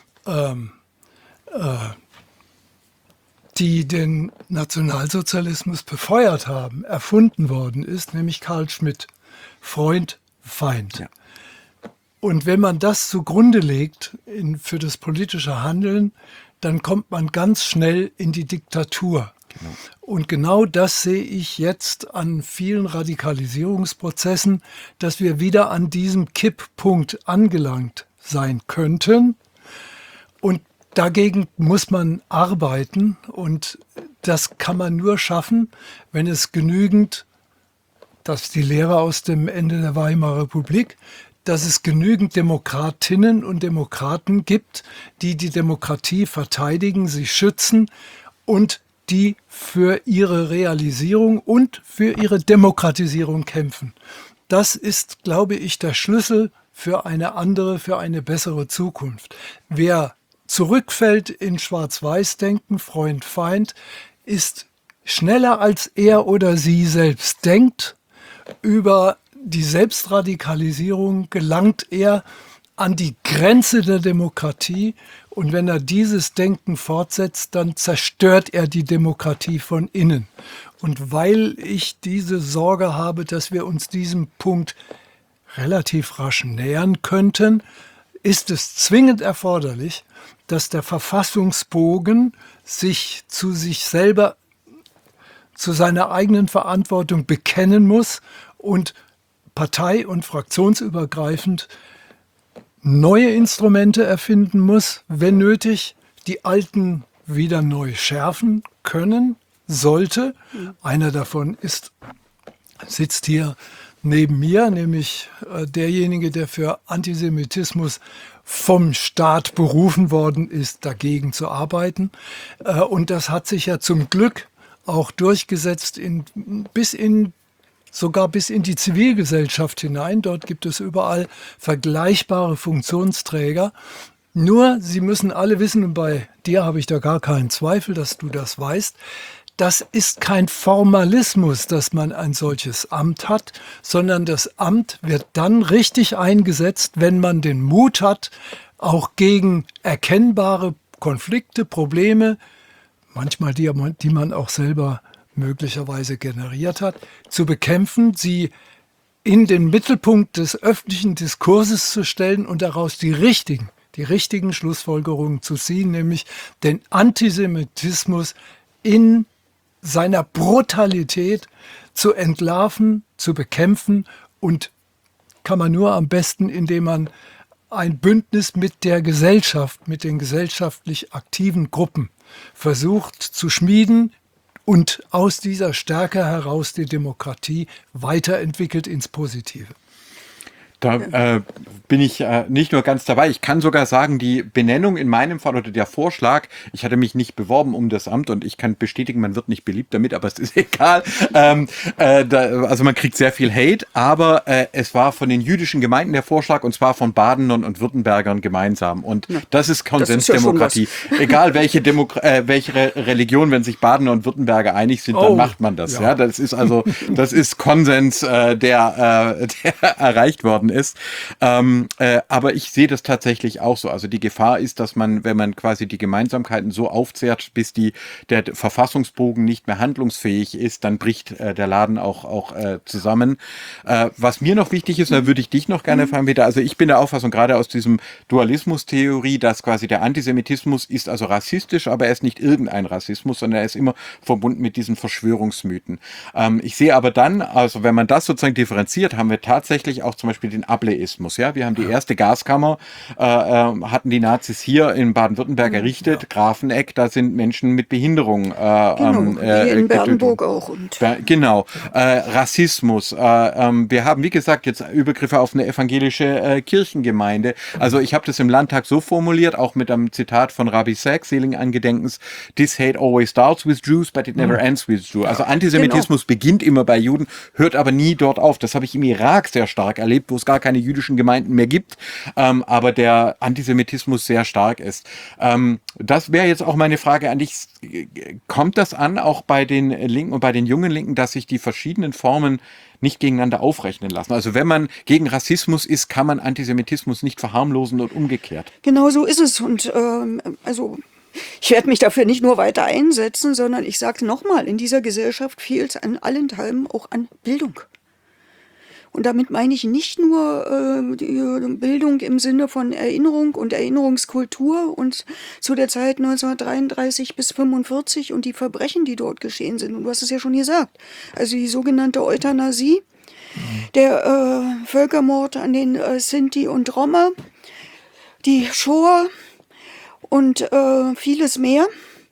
die den Nationalsozialismus befeuert haben, erfunden worden ist, nämlich Carl Schmitt. Freund, Feind. Ja. Und wenn man das zugrunde legt für das politische Handeln, dann kommt man ganz schnell in die Diktatur. Genau. Und genau das sehe ich jetzt an vielen Radikalisierungsprozessen, dass wir wieder an diesem Kipppunkt angelangt sein könnten. Und dagegen muss man arbeiten und das kann man nur schaffen, wenn es genügend, das ist die Lehre aus dem Ende der Weimarer Republik, dass es genügend Demokratinnen und Demokraten gibt, die die Demokratie verteidigen, sie schützen und die für ihre Realisierung und für ihre Demokratisierung kämpfen. Das ist, glaube ich, der Schlüssel für eine andere, für eine bessere Zukunft. Wer zurückfällt in Schwarz-Weiß-Denken, Freund, Feind, ist schneller als er oder sie selbst denkt über die Selbstradikalisierung, gelangt er an die Grenze der Demokratie und wenn er dieses Denken fortsetzt, dann zerstört er die Demokratie von innen. Und weil ich diese Sorge habe, dass wir uns diesem Punkt relativ rasch nähern könnten, ist es zwingend erforderlich, dass der Verfassungsbogen sich zu sich selber, zu seiner eigenen Verantwortung bekennen muss und partei- und fraktionsübergreifend neue Instrumente erfinden muss, wenn nötig, die alten wieder neu schärfen können sollte. Einer davon sitzt hier neben mir, nämlich derjenige, der für Antisemitismus vom Staat berufen worden ist, dagegen zu arbeiten. Und das hat sich ja zum Glück auch durchgesetzt sogar bis in die Zivilgesellschaft hinein. Dort gibt es überall vergleichbare Funktionsträger. Nur, Sie müssen alle wissen, und bei dir habe ich da gar keinen Zweifel, dass du das weißt, das ist kein Formalismus, dass man ein solches Amt hat, sondern das Amt wird dann richtig eingesetzt, wenn man den Mut hat, auch gegen erkennbare Konflikte, Probleme, manchmal die man auch selber möglicherweise generiert hat, zu bekämpfen, sie in den Mittelpunkt des öffentlichen Diskurses zu stellen und daraus die richtigen Schlussfolgerungen zu ziehen, nämlich den Antisemitismus in seiner Brutalität zu entlarven, zu bekämpfen, und kann man nur am besten, indem man ein Bündnis mit der Gesellschaft, mit den gesellschaftlich aktiven Gruppen versucht zu schmieden und aus dieser Stärke heraus die Demokratie weiterentwickelt ins Positive. Da bin ich nicht nur ganz dabei. Ich kann sogar sagen, die Benennung in meinem Fall oder der Vorschlag, ich hatte mich nicht beworben um das Amt und ich kann bestätigen, man wird nicht beliebt damit, aber es ist egal. Also man kriegt sehr viel Hate, aber es war von den jüdischen Gemeinden der Vorschlag, und zwar von Badenern und Württembergern gemeinsam. Und das ist Konsensdemokratie. Egal welche Religion, wenn sich Badener und Württemberger einig sind, dann macht man das. Ja, das ist Konsens, der erreicht worden ist. Aber ich sehe das tatsächlich auch so. Also die Gefahr ist, dass man, wenn man quasi die Gemeinsamkeiten so aufzehrt, bis der Verfassungsbogen nicht mehr handlungsfähig ist, dann bricht der Laden auch zusammen. Was mir noch wichtig ist, da würde ich dich noch gerne fragen, Peter, also ich bin der Auffassung, gerade aus diesem Dualismus-Theorie, dass quasi der Antisemitismus ist also rassistisch, aber er ist nicht irgendein Rassismus, sondern er ist immer verbunden mit diesen Verschwörungsmythen. Ich sehe aber dann, also wenn man das sozusagen differenziert, haben wir tatsächlich auch zum Beispiel den Ableismus. Ja, wir haben die erste Gaskammer, hatten die Nazis hier in Baden-Württemberg errichtet, Grafeneck, da sind Menschen mit Behinderung. Hier in Bernburg auch. Genau. Rassismus. Wir haben, wie gesagt, jetzt Übergriffe auf eine evangelische Kirchengemeinde. Also ich habe das im Landtag so formuliert, auch mit einem Zitat von Rabbi Sachs, seligen Angedenkens: This hate always starts with Jews, but it never ends with Jews. Also Antisemitismus beginnt immer bei Juden, hört aber nie dort auf. Das habe ich im Irak sehr stark erlebt, wo es gar keine jüdischen Gemeinden mehr gibt, aber der Antisemitismus sehr stark ist. Das wäre jetzt auch meine Frage an dich. Kommt das an, auch bei den Linken und bei den jungen Linken, dass sich die verschiedenen Formen nicht gegeneinander aufrechnen lassen? Also wenn man gegen Rassismus ist, kann man Antisemitismus nicht verharmlosen und umgekehrt. Genau so ist es. Und ich werde mich dafür nicht nur weiter einsetzen, sondern ich sage nochmal, in dieser Gesellschaft fehlt es an allenthalben auch an Bildung. Und damit meine ich nicht nur die Bildung im Sinne von Erinnerung und Erinnerungskultur und zu der Zeit 1933 bis 1945 und die Verbrechen, die dort geschehen sind. Und du hast es ja schon gesagt. Also die sogenannte Euthanasie, der Völkermord an den Sinti und Roma, die Shoah und vieles mehr.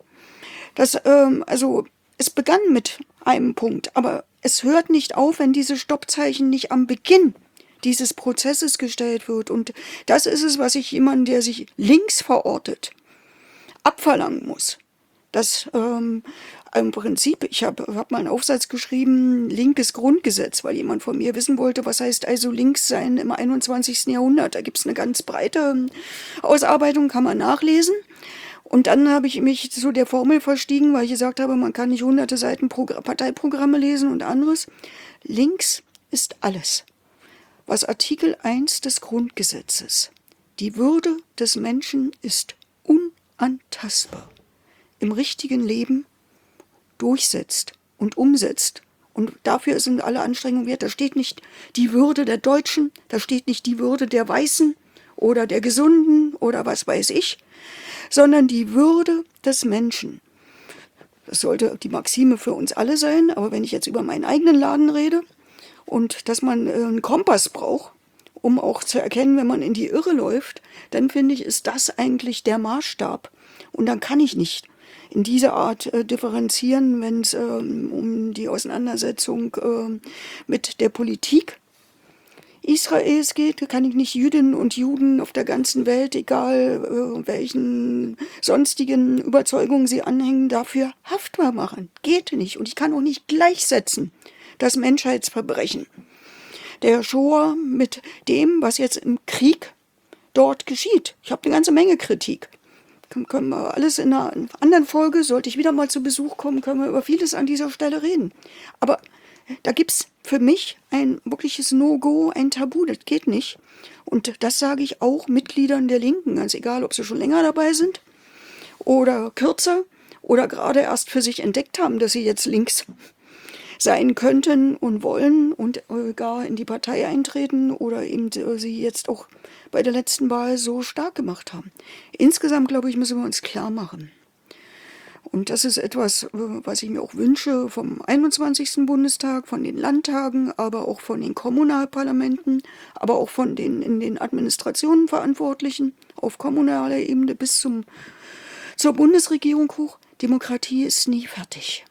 Es begann mit einem Punkt, aber es hört nicht auf, wenn diese Stoppzeichen nicht am Beginn dieses Prozesses gestellt wird. Und das ist es, was ich jemandem, der sich links verortet, abverlangen muss. Das im Prinzip, ich hab mal einen Aufsatz geschrieben, linkes Grundgesetz, weil jemand von mir wissen wollte, was heißt also links sein im 21. Jahrhundert. Da gibt es eine ganz breite Ausarbeitung, kann man nachlesen. Und dann habe ich mich zu der Formel verstiegen, weil ich gesagt habe, man kann nicht hunderte Seiten Parteiprogramme lesen und anderes. Links ist alles, was Artikel 1 des Grundgesetzes, die Würde des Menschen ist unantastbar, im richtigen Leben durchsetzt und umsetzt. Und dafür sind alle Anstrengungen wert. Da steht nicht die Würde der Deutschen, da steht nicht die Würde der Weißen oder der Gesunden oder was weiß ich, sondern die Würde des Menschen. Das sollte die Maxime für uns alle sein, aber wenn ich jetzt über meinen eigenen Laden rede und dass man einen Kompass braucht, um auch zu erkennen, wenn man in die Irre läuft, dann finde ich, ist das eigentlich der Maßstab. Und dann kann ich nicht in dieser Art differenzieren, wenn es um die Auseinandersetzung mit der Politik Israels geht, kann ich nicht Jüdinnen und Juden auf der ganzen Welt, egal welchen sonstigen Überzeugungen sie anhängen, dafür haftbar machen. Geht nicht. Und ich kann auch nicht gleichsetzen das Menschheitsverbrechen der Shoah mit dem, was jetzt im Krieg dort geschieht. Ich habe eine ganze Menge Kritik. Können wir alles in einer anderen Folge, sollte ich wieder mal zu Besuch kommen, können wir über vieles an dieser Stelle reden. Aber da gibt es für mich ein wirkliches No-Go, ein Tabu, das geht nicht. Und das sage ich auch Mitgliedern der Linken, ganz egal, ob sie schon länger dabei sind oder kürzer oder gerade erst für sich entdeckt haben, dass sie jetzt links sein könnten und wollen und gar in die Partei eintreten oder eben sie jetzt auch bei der letzten Wahl so stark gemacht haben. Insgesamt, glaube ich, müssen wir uns klar machen. Und das ist etwas, was ich mir auch wünsche vom 21. Bundestag, von den Landtagen, aber auch von den Kommunalparlamenten, aber auch von den in den Administrationen Verantwortlichen auf kommunaler Ebene bis zur Bundesregierung hoch. Demokratie ist nie fertig.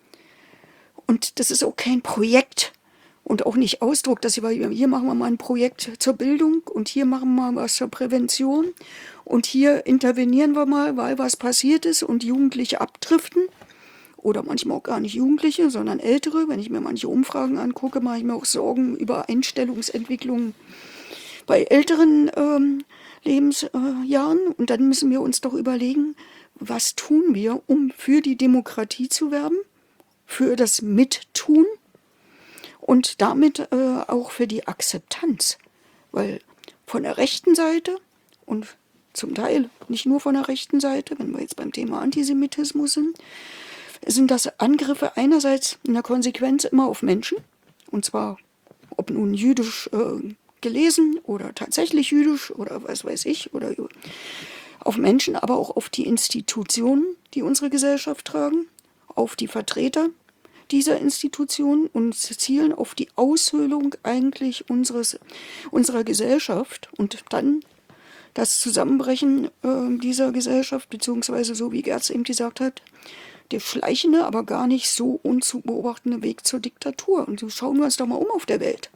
Und das ist auch kein Projekt und auch nicht Ausdruck, dass hier machen wir mal ein Projekt zur Bildung und hier machen wir mal was zur Prävention und hier intervenieren wir mal, weil was passiert ist und Jugendliche abdriften oder manchmal auch gar nicht Jugendliche, sondern Ältere. Wenn ich mir manche Umfragen angucke, mache ich mir auch Sorgen über Einstellungsentwicklungen bei älteren Lebensjahren. Und dann müssen wir uns doch überlegen, was tun wir, um für die Demokratie zu werben, für das Mittun und damit auch für die Akzeptanz. Weil von der rechten Seite und zum Teil nicht nur von der rechten Seite, wenn wir jetzt beim Thema Antisemitismus sind das Angriffe einerseits in der Konsequenz immer auf Menschen, und zwar ob nun jüdisch gelesen oder tatsächlich jüdisch oder was weiß ich, oder auf Menschen, aber auch auf die Institutionen, die unsere Gesellschaft tragen, auf die Vertreter dieser Institutionen und zielen auf die Aushöhlung eigentlich unserer Gesellschaft und dann das Zusammenbrechen dieser Gesellschaft, beziehungsweise so wie Gerz eben gesagt hat, der schleichende, aber gar nicht so unzubeobachtende Weg zur Diktatur. Und so schauen wir uns doch mal um auf der Welt.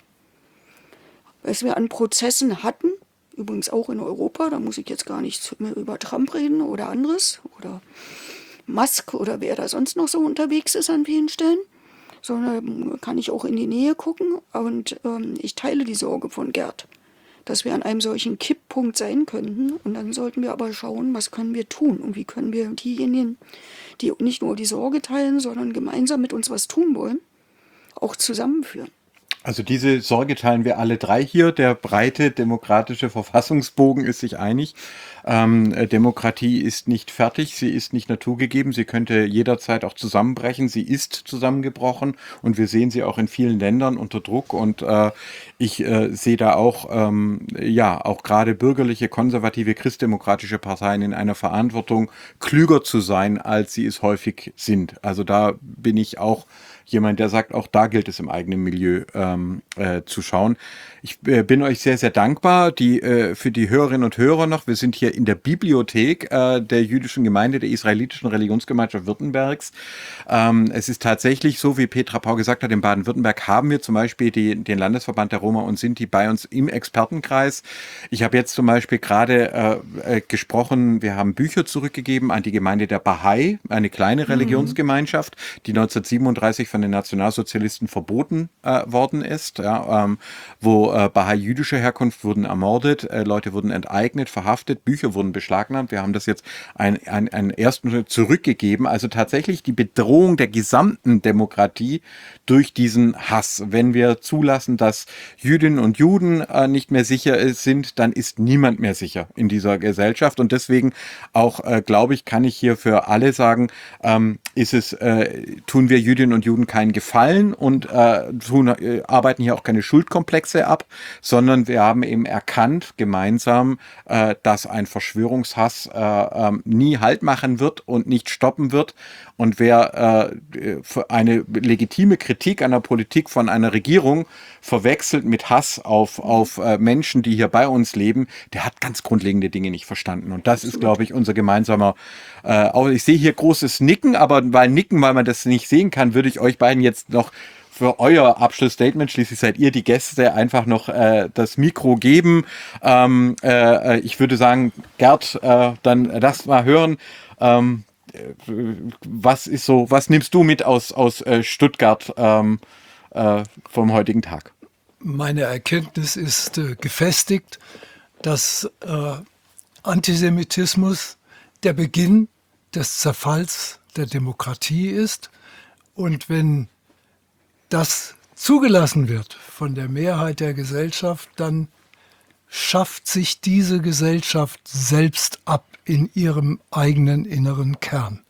Was wir an Prozessen hatten, übrigens auch in Europa, da muss ich jetzt gar nicht mehr über Trump reden oder anderes oder Musk oder wer da sonst noch so unterwegs ist an vielen Stellen, sondern kann ich auch in die Nähe gucken. Und ich teile die Sorge von Gerd, dass wir an einem solchen Kipppunkt sein könnten. Und dann sollten wir aber schauen, was können wir tun und wie können wir diejenigen, die nicht nur die Sorge teilen, sondern gemeinsam mit uns was tun wollen, auch zusammenführen. Also diese Sorge teilen wir alle drei hier. Der breite demokratische Verfassungsbogen ist sich einig. Demokratie ist nicht fertig, sie ist nicht naturgegeben, sie könnte jederzeit auch zusammenbrechen, sie ist zusammengebrochen und wir sehen sie auch in vielen Ländern unter Druck und ich sehe da auch, auch gerade bürgerliche, konservative, christdemokratische Parteien in einer Verantwortung, klüger zu sein, als sie es häufig sind. Also da bin ich auch jemand, der sagt, auch da gilt es im eigenen Milieu zu schauen. Ich bin euch sehr, sehr dankbar für die Hörerinnen und Hörer noch. Wir sind hier in der Bibliothek der jüdischen Gemeinde, der israelitischen Religionsgemeinschaft Württembergs. Es ist tatsächlich so, wie Petra Pau gesagt hat, in Baden-Württemberg haben wir zum Beispiel den Landesverband der Roma und Sinti bei uns im Expertenkreis. Ich habe jetzt zum Beispiel gerade gesprochen, wir haben Bücher zurückgegeben an die Gemeinde der Bahai, eine kleine Religionsgemeinschaft, die 1937 von den Nationalsozialisten verboten worden ist, wo Bahai jüdischer Herkunft wurden ermordet, Leute wurden enteignet, verhaftet, Bücher wurden beschlagnahmt. Wir haben das jetzt einen ersten zurückgegeben. Also tatsächlich die Bedrohung der gesamten Demokratie durch diesen Hass. Wenn wir zulassen, dass Jüdinnen und Juden nicht mehr sicher sind, dann ist niemand mehr sicher in dieser Gesellschaft. Und deswegen auch, glaube ich, kann ich hier für alle sagen, tun wir Jüdinnen und Juden keinen Gefallen und arbeiten hier auch keine Schuldkomplexe ab, sondern wir haben eben erkannt gemeinsam, dass ein Verschwörungshass nie Halt machen wird und nicht stoppen wird. Und wer eine legitime Kritik an der Politik von einer Regierung verwechselt mit Hass auf Menschen, die hier bei uns leben, der hat ganz grundlegende Dinge nicht verstanden. Und das ist, glaube ich, unser gemeinsamer, ich sehe hier großes Nicken, aber weil man das nicht sehen kann, würde ich euch beiden jetzt noch für euer Abschlussstatement, schließlich seid ihr die Gäste, einfach noch das Mikro geben. Ich würde sagen, Gerd, dann lass mal hören. Was nimmst du mit aus Stuttgart vom heutigen Tag? Meine Erkenntnis ist gefestigt. dass Antisemitismus der Beginn des Zerfalls der Demokratie ist. Und wenn das zugelassen wird von der Mehrheit der Gesellschaft, dann schafft sich diese Gesellschaft selbst ab in ihrem eigenen inneren Kern.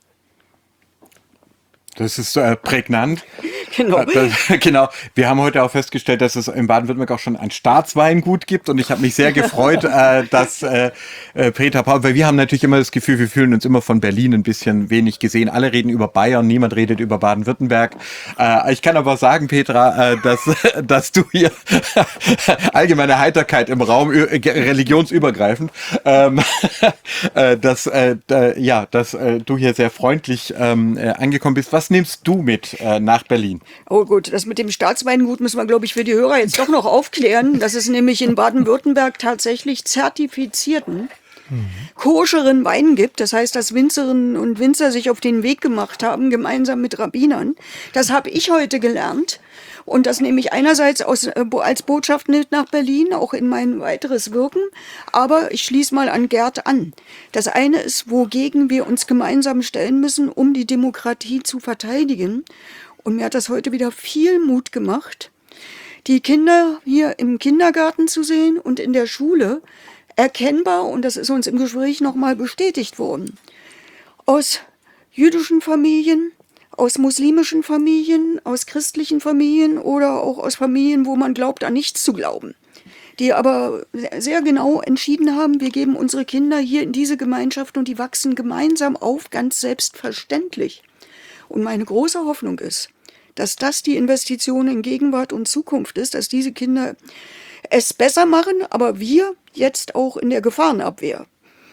Das ist prägnant. Genau. Genau. Wir haben heute auch festgestellt, dass es in Baden-Württemberg auch schon ein Staatsweingut gibt. Und ich habe mich sehr gefreut, dass Peter Paul, weil wir haben natürlich immer das Gefühl, wir fühlen uns immer von Berlin ein bisschen wenig gesehen. Alle reden über Bayern, niemand redet über Baden-Württemberg. Ich kann aber sagen, Petra, dass du hier allgemeine Heiterkeit im Raum, religionsübergreifend, dass du hier sehr freundlich angekommen bist. Was nimmst du mit nach Berlin? Oh gut, das mit dem Staatsweingut müssen wir, glaube ich, für die Hörer jetzt doch noch aufklären. Das ist nämlich in Baden-Württemberg tatsächlich zertifizierten, koscheren Wein gibt. Das heißt, dass Winzerinnen und Winzer sich auf den Weg gemacht haben, gemeinsam mit Rabbinern. Das habe ich heute gelernt. Und das nehme ich einerseits als Botschaft mit nach Berlin, auch in mein weiteres Wirken. Aber ich schließe mal an Gerd an. Das eine ist, wogegen wir uns gemeinsam stellen müssen, um die Demokratie zu verteidigen. Und mir hat das heute wieder viel Mut gemacht, die Kinder hier im Kindergarten zu sehen und in der Schule erkennbar, und das ist uns im Gespräch nochmal bestätigt worden, aus jüdischen Familien, aus muslimischen Familien, aus christlichen Familien oder auch aus Familien, wo man glaubt, an nichts zu glauben, die aber sehr genau entschieden haben, wir geben unsere Kinder hier in diese Gemeinschaft und die wachsen gemeinsam auf, ganz selbstverständlich. Und meine große Hoffnung ist, dass das die Investition in Gegenwart und Zukunft ist, dass diese Kinder es besser machen, aber wir jetzt auch in der Gefahrenabwehr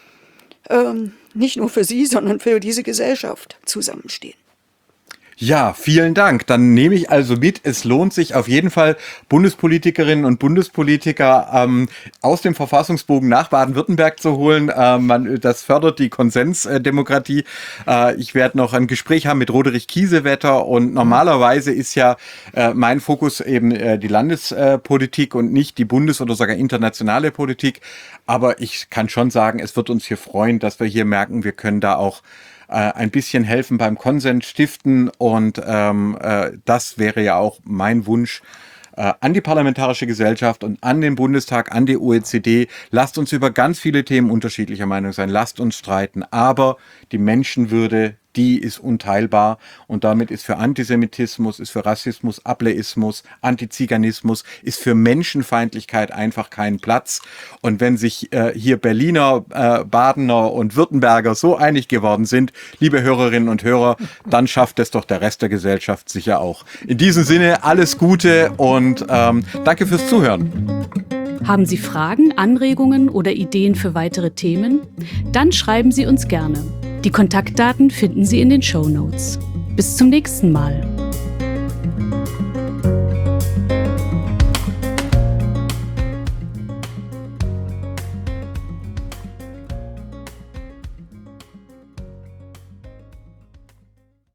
nicht nur für sie, sondern für diese Gesellschaft zusammenstehen. Ja, vielen Dank. Dann nehme ich also mit, es lohnt sich auf jeden Fall, Bundespolitikerinnen und Bundespolitiker aus dem Verfassungsbogen nach Baden-Württemberg zu holen. Das fördert die Konsensdemokratie. Ich werde noch ein Gespräch haben mit Roderich Kiesewetter und normalerweise ist ja mein Fokus eben die Landespolitik und nicht die Bundes- oder sogar internationale Politik. Aber ich kann schon sagen, es wird uns hier freuen, dass wir hier merken, wir können da auch ein bisschen helfen beim Konsens stiften und das wäre ja auch mein Wunsch an die Parlamentarische Gesellschaft und an den Bundestag, an die OECD. Lasst uns über ganz viele Themen unterschiedlicher Meinung sein, lasst uns streiten, aber die Menschenwürde, die ist unteilbar und damit ist für Antisemitismus, ist für Rassismus, Ableismus, Antiziganismus, ist für Menschenfeindlichkeit einfach kein Platz. Und wenn sich hier Berliner, Badener und Württemberger so einig geworden sind, liebe Hörerinnen und Hörer, dann schafft es doch der Rest der Gesellschaft sicher auch. In diesem Sinne alles Gute und danke fürs Zuhören. Haben Sie Fragen, Anregungen oder Ideen für weitere Themen? Dann schreiben Sie uns gerne. Die Kontaktdaten finden Sie in den Shownotes. Bis zum nächsten Mal.